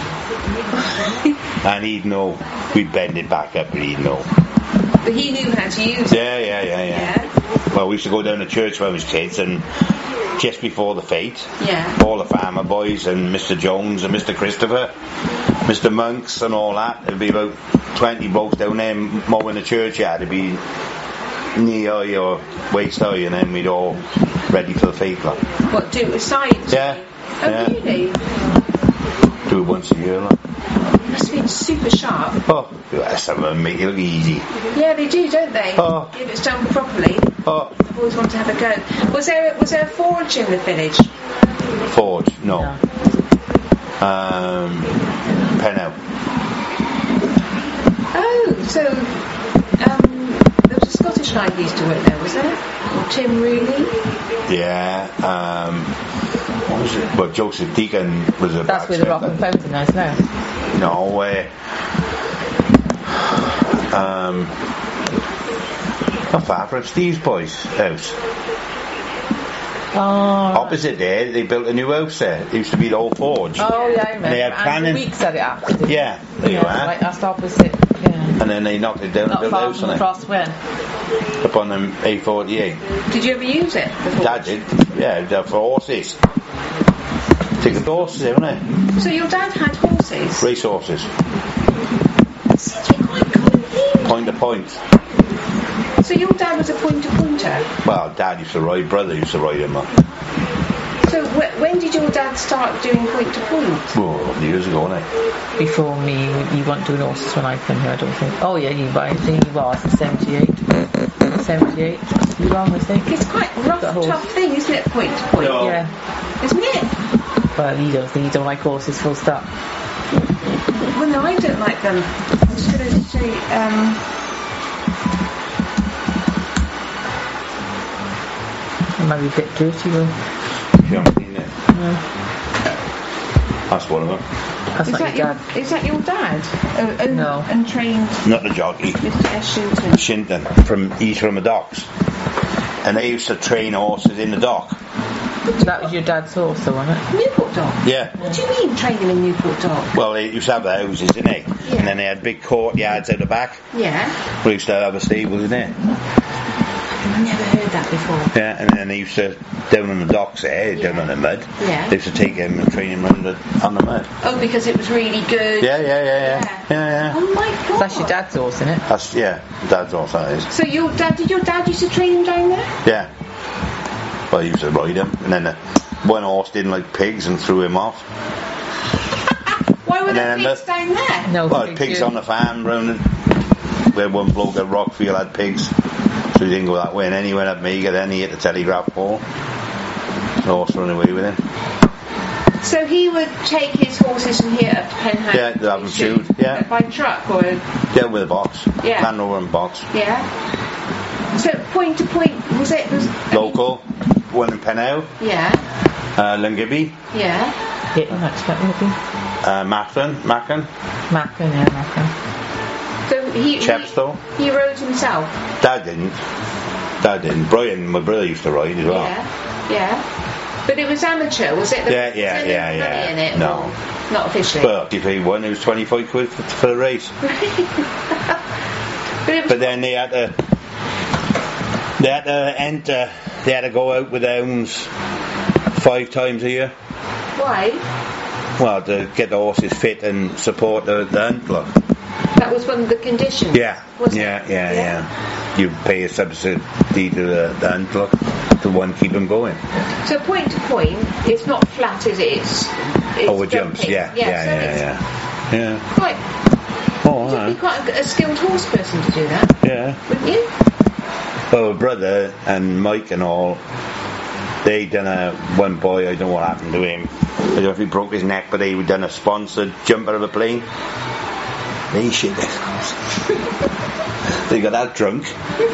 And he'd know. We'd bend it back up, but he'd know.
But he knew how to use it.
Yeah, yeah, yeah, yeah.
Yeah.
Well, we used to go down to church when we was kids, and just before the fete,
Yeah.
all the farmer boys and Mister Jones and Mister Christopher, Mister Monks and all that, there'd be about twenty blokes down there mowing the churchyard. It'd be knee high or waist high, and then we'd all ready for the fete. Like.
What, do it with scythes?
Yeah.
Oh,
yeah.
really?
Do it once a year. Like.
It must have been super sharp.
Oh, that's some of them make it look easy.
Yeah, they do, don't they?
Oh.
If it's done properly.
Oh,
I've always wanted to have a go. Was there was there a forge in the village?
Forge, no.
No.
Um, Pennell.
Oh, so um, there was a Scottish lad who used to work there, was there? Or Tim Rooney?
Yeah. Um, what was it? Well, Joseph Deacon was a
That's where the rock and fountain is now.
No, where? Um, not far from Steve's boys' house.
Oh.
Opposite there, they built a new house there. It used to be the old forge.
Oh yeah, I remember.
They had
Andrew
planning.
Weeks had it after. didn't he?
Yeah, there you
Yeah,
are.
right, that's opposite. Yeah.
and then they knocked it down and
Not
built the
far
house
from
on
the
it.
cross when.
Up on the A forty-eight.
Did you ever use it before?
Dad did, yeah, for horses. Take the horses, haven't it?
So your dad had horses?
Race horses.
Seems to be quite common thing.
Point to point.
So your dad was a pointer-pointer?
Well, Dad used to ride, brother used to ride him. Uh,
So wh- when did your dad start doing point-to-point?
oh, years ago, wasn't it?
Before me, you weren't doing horses when I came here, I don't think. Oh yeah, you I think you was in seventy-eight. seventy-eight. You wrong, I think.
It's quite a rough,
Got a horse.
tough thing, isn't it, point-to-point?
No.
Yeah.
Isn't it?
Well, you don't think you don't like horses, full stop.
Well, no, I don't like them. I'm just going to say, um...
It might be a bit dirty though.
You haven't seen it.
No.
That's one of them.
That's
Is
not
that,
your
your,
dad.
is that your dad? Oh, owned
No.
and trained
Not the jockey.
Mister Eshington.
Shinton, from he's from the docks. And they used to train horses in the dock.
That was your dad's horse though, wasn't it?
Newport Dock?
Yeah.
What do you mean, train them in Newport Dock?
Well, they used to have the houses, didn't they?
Yeah.
And then they had big courtyards out the back.
Yeah.
We used to have a stable in there.
I've never heard that before.
Yeah, and then they used to, down on the docks there, down on the mud,
Yeah.
they used to take him and train him on the, on the mud.
Oh, because it was really good.
Yeah, yeah, yeah, yeah. Yeah, yeah.
Oh my god.
That's your dad's horse, isn't it?
That's, yeah, Dad's horse, that is.
So your dad, did your dad used to train him down there?
Yeah. Well, he used to ride him, and then the, one horse didn't like pigs and threw him off.
Why were
And
there
then
pigs
the-
down there?
No,
Well,
big
pigs
deal.
on the farm round the, where one bloke at Rockfield had pigs, so he didn't go that way. And then he went up Mega, then he hit the telegraph pole. The horse ran away with him.
So he would take his horses from here up to Penham.
Yeah, to have them shoed, yeah.
By truck or
Yeah, with a box.
Yeah.
Land Rover and box.
yeah. So point to point was it was
Local, one in Penhow,
Yeah,
uh, Llangibby,
yeah.
Yeah, that's what it would be.
uh, Macklin, Macklin,
Macklin, yeah, Macklin.
So he
Chepstow.
he, he rode himself.
Dad didn't. Dad didn't. Brian, my brother, used to ride as well.
Yeah, yeah. But it was amateur, was it? The,
Yeah, yeah,
was there
yeah,
money
yeah.
In it,
No.
or not officially.
Well, if he won, it was twenty-five quid for, for the race.
but it was
But then they had to, they had to enter, they had to go out with hounds five times a year.
why?
Well, to get the horses fit and support the, the hunt club.
That was one of the conditions.
Yeah,
Was
yeah,
it?
yeah, yeah. You pay a subsidy to the, the hunt club to one keep them going.
So point to point, it's not flat, is it? It's, it's
Oh, it jumps,
jumping.
yeah, yeah,
so
yeah,
it's
yeah. Yeah.
Quite.
Oh,
You'd be
alright.
quite a, a skilled horse person to do that,
Yeah.
wouldn't you?
Well, brother and Mike and all, they done a one boy. I don't know what happened to him. I don't know if he broke his neck, but they done a sponsored jump out of a plane. They shit themselves. They got that drunk.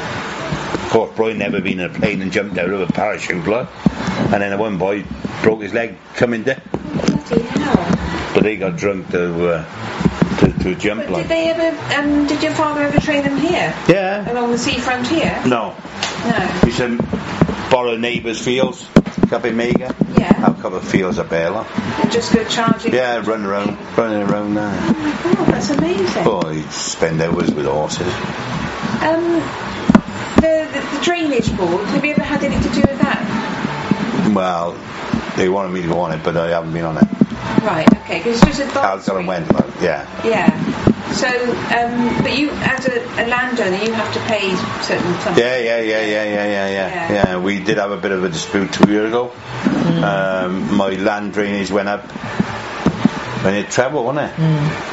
Of course, Brian never been in a plane and jumped out of a parachute, blood. And then the one boy broke his leg coming down.
Bloody hell.
But they got drunk to uh, to, to jump
But
like.
did they ever? Um, did your father ever train them here,
Yeah.
along the seafront here?
No.
No.
We used to borrow neighbours' fields up in Mega.
Yeah.
Have a couple of fields up there. Like.
And just go charging.
Yeah, run around, running around there.
Oh my god, that's amazing.
Oh, you spend hours with horses.
Um, the, the the drainage board. Have you ever had anything to do with that?
Well, they wanted me to go on it, but I haven't been on it.
Right. Okay. Because it's just
I've
advisory.
gone and went, like, yeah.
Yeah. So, um, but you, as a, a landowner, you have to pay certain something.
Yeah, yeah, yeah, yeah, yeah, yeah, yeah.
Yeah.
Yeah, we did have a bit of a dispute two years ago. Um, my land drainage went up and it trebled, wasn't it?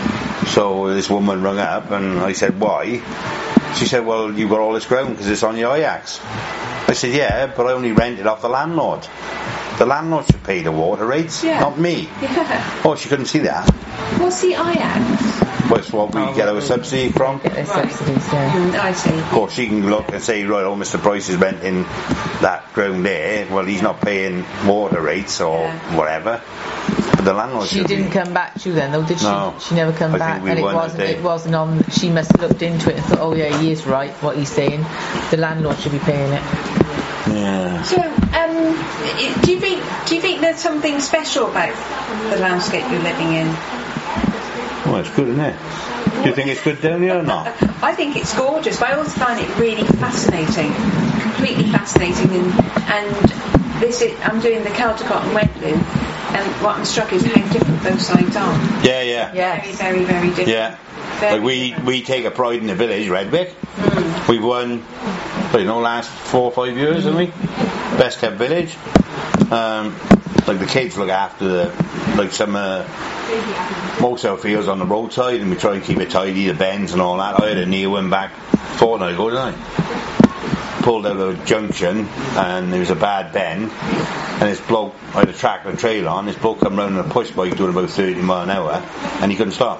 So this woman rung up and I said, why? She said, well, you've got all this ground because it's on your Ajax. I said, yeah, but I only rent it off the landlord. The landlord should pay the water rates,
Yeah.
not me.
Yeah.
Oh, she couldn't see that.
What's the Ajax?
That's what we
Oh,
get our
right.
subsidy from.
Get their
Right.
subsidies, yeah.
Mm, I see.
Of course, she can look and say, right, oh, Mister Price is renting that ground there. Well, he's not paying water rates or
Yeah.
whatever. But the landlord
She
should
didn't
be.
come back to you then, though, did she?
No.
She never come
I
back,
think we
and it
won that
wasn't.
day.
It wasn't on. She must have looked into it and thought, oh yeah, he is right. What he's saying, the landlord should be paying it.
Yeah.
So, um, i- do you think do you think there's something special about the landscape you're living in?
Well, it's good, isn't it? Do you think it's good down here or not?
I think it's gorgeous, but I also find it really fascinating, completely fascinating. And, and this is, I'm doing the Caldecott and Wedlow, and what I'm struck is how different both sides are.
Yeah, yeah.
Yes.
Very, very, very different.
Yeah.
Very
Like we,
different.
we take a pride in the village, Redwick.
Mm.
We've won, I don't know, last four or five years, haven't we? Best kept village. Um, like the kids look after the, like some, uh, most of our fields on the roadside, and we try and keep it tidy, the bends and all that. I had a knee one back fortnight ago, didn't I? Pulled out of a junction, and there was a bad bend, and this bloke, I had a tractor and trailer on, this bloke come round on a push bike doing about thirty mile an hour, and he couldn't stop.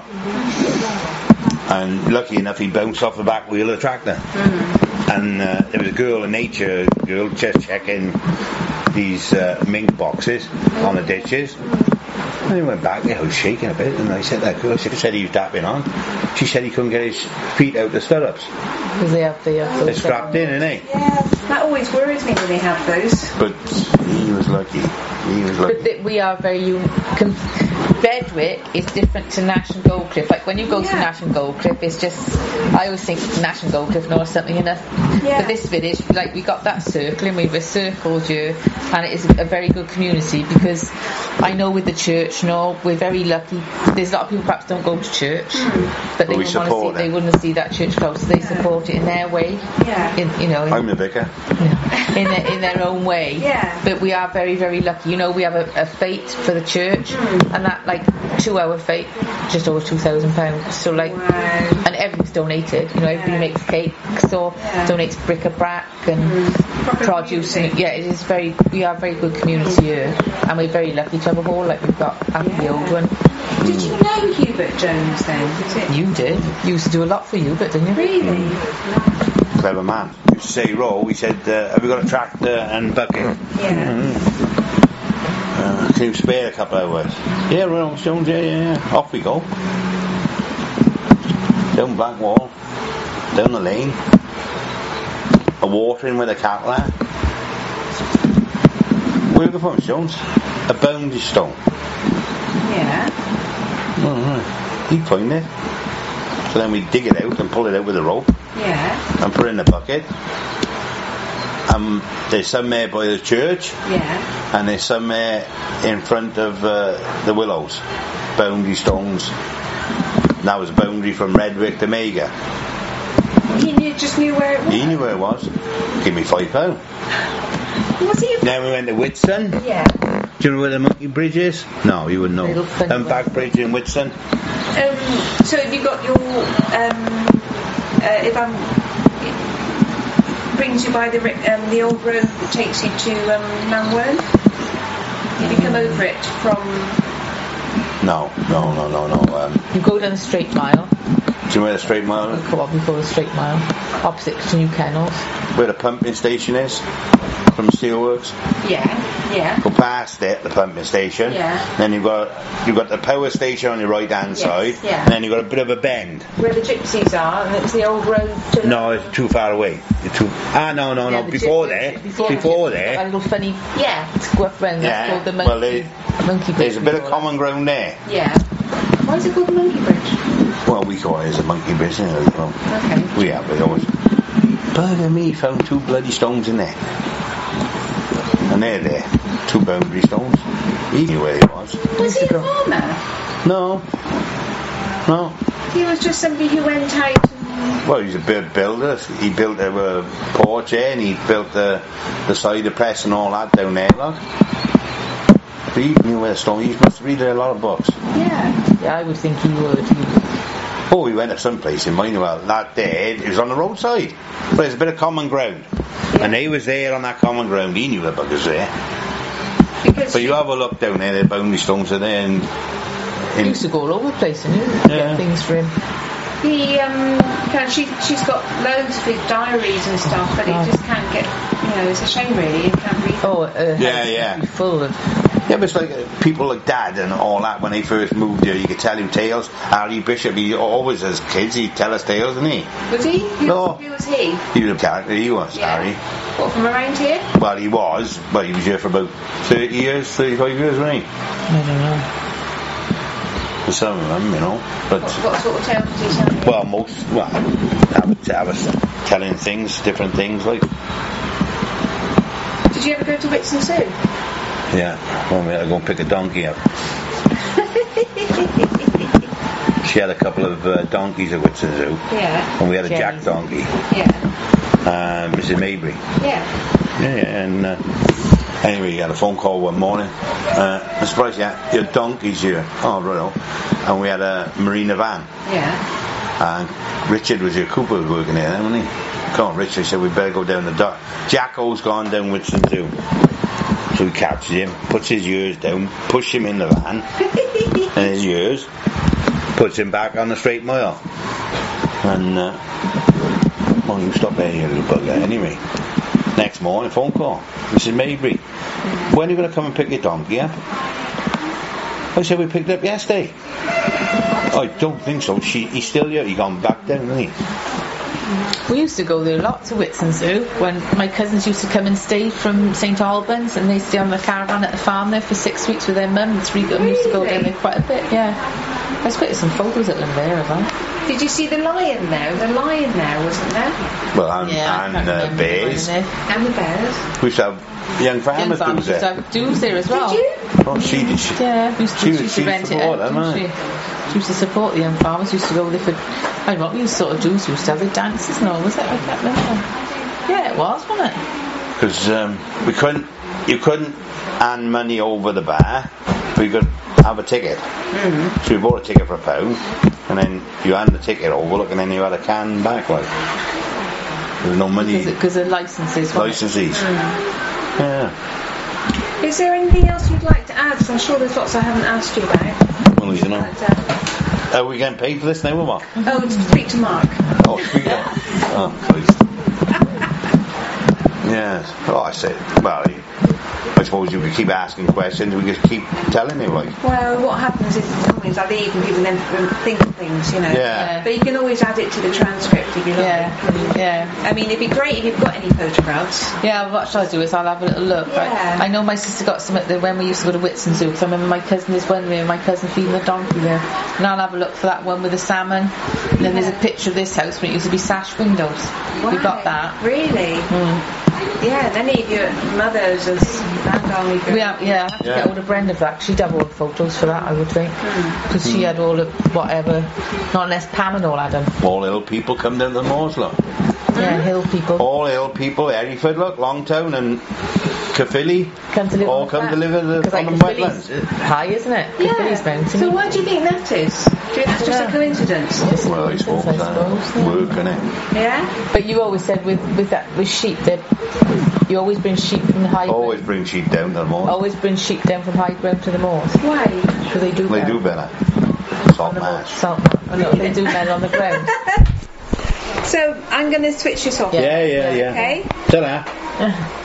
And lucky enough, he bounced off the back wheel of the tractor.
Mm.
And uh, there was a girl, a nature girl, just checking these uh, mink boxes on the ditches. And he went back, I was shaking a bit, and I said, that girl, she said he was tapping on. She said he couldn't get his feet out the stirrups.
Because they have the... Uh,
They're strapped in, ain't they?
Yeah, that always worries me when they have those.
But he was lucky. He was lucky.
But th- we are very unique. Com- Redwick is different to Nash and Goldcliff. Like when you go
Yeah.
to Nash and Goldcliff, it's just, I always think Nash and Goldcliff know something enough.
Yeah.
For this village, like we got that circle and we've encircled you, and it is a very good community because I know with the church, you know, we're very lucky. There's a lot of people perhaps don't go to church,
Mm.
but they
we
wouldn't want to see,
support
they
them.
wouldn't see that church close. So they support it in their way.
Yeah.
In, you know, in,
I'm the vicar.
in their, in their own way.
Yeah.
But we are very, very lucky. You know, we have a, a fete for the church,
Mm.
and that like two-hour fete, just over two thousand pounds. So like,
Wow.
and everything's donated. You know, everybody
Yeah.
makes cake, so
Yeah.
donates bric-a-brac and
Proper
produce.
community.
And, yeah, it is very. We are a very good community here, and we're very lucky to have a hall like we've got after the old one.
Did you know Hubert Jones then? Was it
You did. You used to do a lot for Hubert, didn't you?
really?
Clever man. You say roll, we said, uh, have you got a tractor and bucket?
Yeah.
Uh, can you spare a couple of hours? Yeah, right on Stones, yeah, yeah, yeah. Off we go. Down Blackwall, down the lane, a watering with a cattle are. Where are you looking for, Stones? A boundary stone.
Yeah.
Oh, right. You find it. So then we dig it out and pull it out with a rope
Yeah.
and put it in the bucket. Um, there's some there by the church,
Yeah.
and there's some there in front of uh, the willows, boundary stones. That was a boundary from Redwick to Mega.
He knew, just knew where it was.
He knew where it was. Give me five pound.
Was he?
Then we went to Whitsun.
Yeah.
Do you know where the Monkey Bridge is? No, you wouldn't know.
Little funny
Um, back bridge in Whitsun.
Um, so have you got your um, uh, if I'm it brings you by the ri- um, the old road that takes you to um, Manwern? Did you come over it from?
No, no, no, no, no. Um,
You go down the straight mile.
do you know where the straight mile?
Come on before the straight mile, opposite to New Kennels.
Where the pumping station is from Steelworks?
Yeah. Yeah.
Go past it, the pumping station.
Yeah.
Then you've got you've got the power station on your right hand
Yes,
side.
yeah.
And then you've got a bit of a bend.
Where the gypsies are, and it's the old road to.
No, it's too far away. You're too ah no no
Yeah,
no
the
before
gypsies-
there
Before,
before
the gypsies,
there
That little funny
Yeah.
squiff round.
Yeah,
That's called the monkey.
well, they-
monkey bridge.
there's a bit
we
of
call
common ground there.
Yeah. Why is it called the Monkey Bridge?
Well, we call it as a monkey bridge. You know, well,
Okay.
we have it always. Bugger me, found two bloody stones in there. And they're there, two boundary stones. He knew where he was.
Was he a farmer?
No, no.
He was just somebody who went out and...
Well, he's a bit builder. He built a uh, porch there, and he built the the cider press and all that down there, look. But he knew where the stone. He must read a lot of books.
Yeah.
Yeah, I would think he would. He would.
Oh, we went to some place in Minewell. That day, it was on the roadside. But there's a bit of common ground. And he was there on that common ground. He knew the buggers there.
Because
But you have a look down there, the boundary stones are there. And
He
in,
used to go all over the place, and he
Yeah.
get things for him.
he, um, can, she, she's got loads of his diaries and stuff, but
Oh.
it just can't get, you know, it's a shame really, it can't read.
Oh, uh,
Yeah,
house
yeah.
would be full of.
yeah, but it's like uh, people like Dad and all that, when they first moved here, you could tell him tales. Harry Bishop, he always, as kids, he'd tell us tales, didn't he?
Was he? Who,
No.
who was he?
He was a character, he was,
Yeah.
Harry.
What, from around here?
Well, he was, but he was here for about thirty years, thirty-five years, wasn't he?
I don't know.
for some of them, you know. But
What, what sort of tales did he tell you?
well, most well, I was, I was telling things, different things, like
Did you ever go to Whitsun Zoo?
yeah, when we had to go and pick a donkey up. She had a couple of uh, donkeys at Whitsun Zoo,
Yeah.
and we had a
Jenny's.
jack donkey,
Yeah.
uh, Missus Mabry.
Yeah.
Yeah, yeah, and uh, anyway, he had a phone call one morning. Uh, I'm surprised, yeah, your donkey's here. Oh, right. oh. And we had a Marina van.
Yeah.
And Richard was your Cooper was working there, wasn't he? Come on, Richard said we better go down the dock. Jacko's gone down Whitsun Zoo. So we captured him, puts his ears down, push him in the van, and his ears, puts him back on the straight mile. And, uh, well, you stop there, you little bugger. Anyway, next morning, phone call. Missus Mabry, when are you going to come and pick your donkey up? I said, we picked it up yesterday. I don't think so. She, he's still here. He's gone back down, hasn't he?
We used to go there a lot to Whitsun Zoo when my cousins used to come and stay from Saint Albans, and they stay on the caravan at the farm there for six weeks with their mum. The three of them used to go down there quite a bit, yeah. There's quite some photos at them there of that.
Did you see the lion there? The lion there, wasn't there?
Well, and,
Yeah, I
and
can't
uh,
remember
bears.
when
And the bears.
We used to have young
Young
farmers
farmers
do
used to
there.
have do's there as well.
Did you?
Oh, she did. She,
Yeah, we used to,
She
she
was-
used
she
to rent it
support
out,
them,
didn't she? She used to support the young farmers, used to go there for, I don't know what we used to sort of do, she used to have the dances and all, was it? I can't remember. Yeah, it was, wasn't it?
because um, we couldn't, you couldn't hand money over the bar, but you could have a ticket. Mm-hmm. So we bought a ticket for a pound, and then you hand the ticket over, look, and then you had a can back, like. There was no money,
Because of licenses, wasn't it?
licenses. Yeah.
Is there anything else you'd like to add? 'Cause I'm sure there's lots I haven't asked you about.
Well, you know.
But, uh,
Are we getting paid for this now or what?
oh, to speak to Mark.
Oh, speak up. Oh, Christ. Yes. Oh, I said, well, I suppose you could keep asking questions, we just keep telling you, like.
Well, what happens is sometimes I leave and people then think of things, you know.
Yeah.
But you can always add it to the transcript if you like.
Yeah, yeah.
I mean, it'd be great if you've got any photographs.
Yeah, what shall I do is I'll have a little look.
Yeah.
I, I know my sister got some at the, when we used to go to Whitsun Zoo, because I remember my cousin, there's one there, my cousin feeding the donkey there. And I'll have a look for that one with the salmon. And then there's a picture of this house when it used to be sash windows. We got that.
Really?
Mm.
Yeah, and any of your mothers as land army girls.
We have, yeah, I have to
Yeah.
get hold of Brenda for that. She'd have all the photos for that, I would think. Because she had all of whatever, not unless Pam and all had them.
All ill people come down to the moors, look.
Yeah, hill people.
All ill people, Hereford, look, Longtown and Caerphilly,
Come to live
all
on
come
that.
to live in the,
Because
on
like
the
Caerphilly's
wetlands.
high, isn't it? Caerphilly's mountain.
So why do you think that is? Do you think that's just a
Yeah.
coincidence?
Well, I suppose
I
that
suppose, yeah.
work, innit?
Yeah?
But you always said with, with that with sheep that you always bring sheep from the high
Always
ground.
bring sheep down to the moors.
Always bring sheep down from high ground to the moors.
Why?
So they do
They
better.
do better. Salt mash.
Salt, oh no, they do better on the ground.
So I'm going to switch this off.
Yeah.
Yeah, yeah, yeah.
Okay?
Ta-da.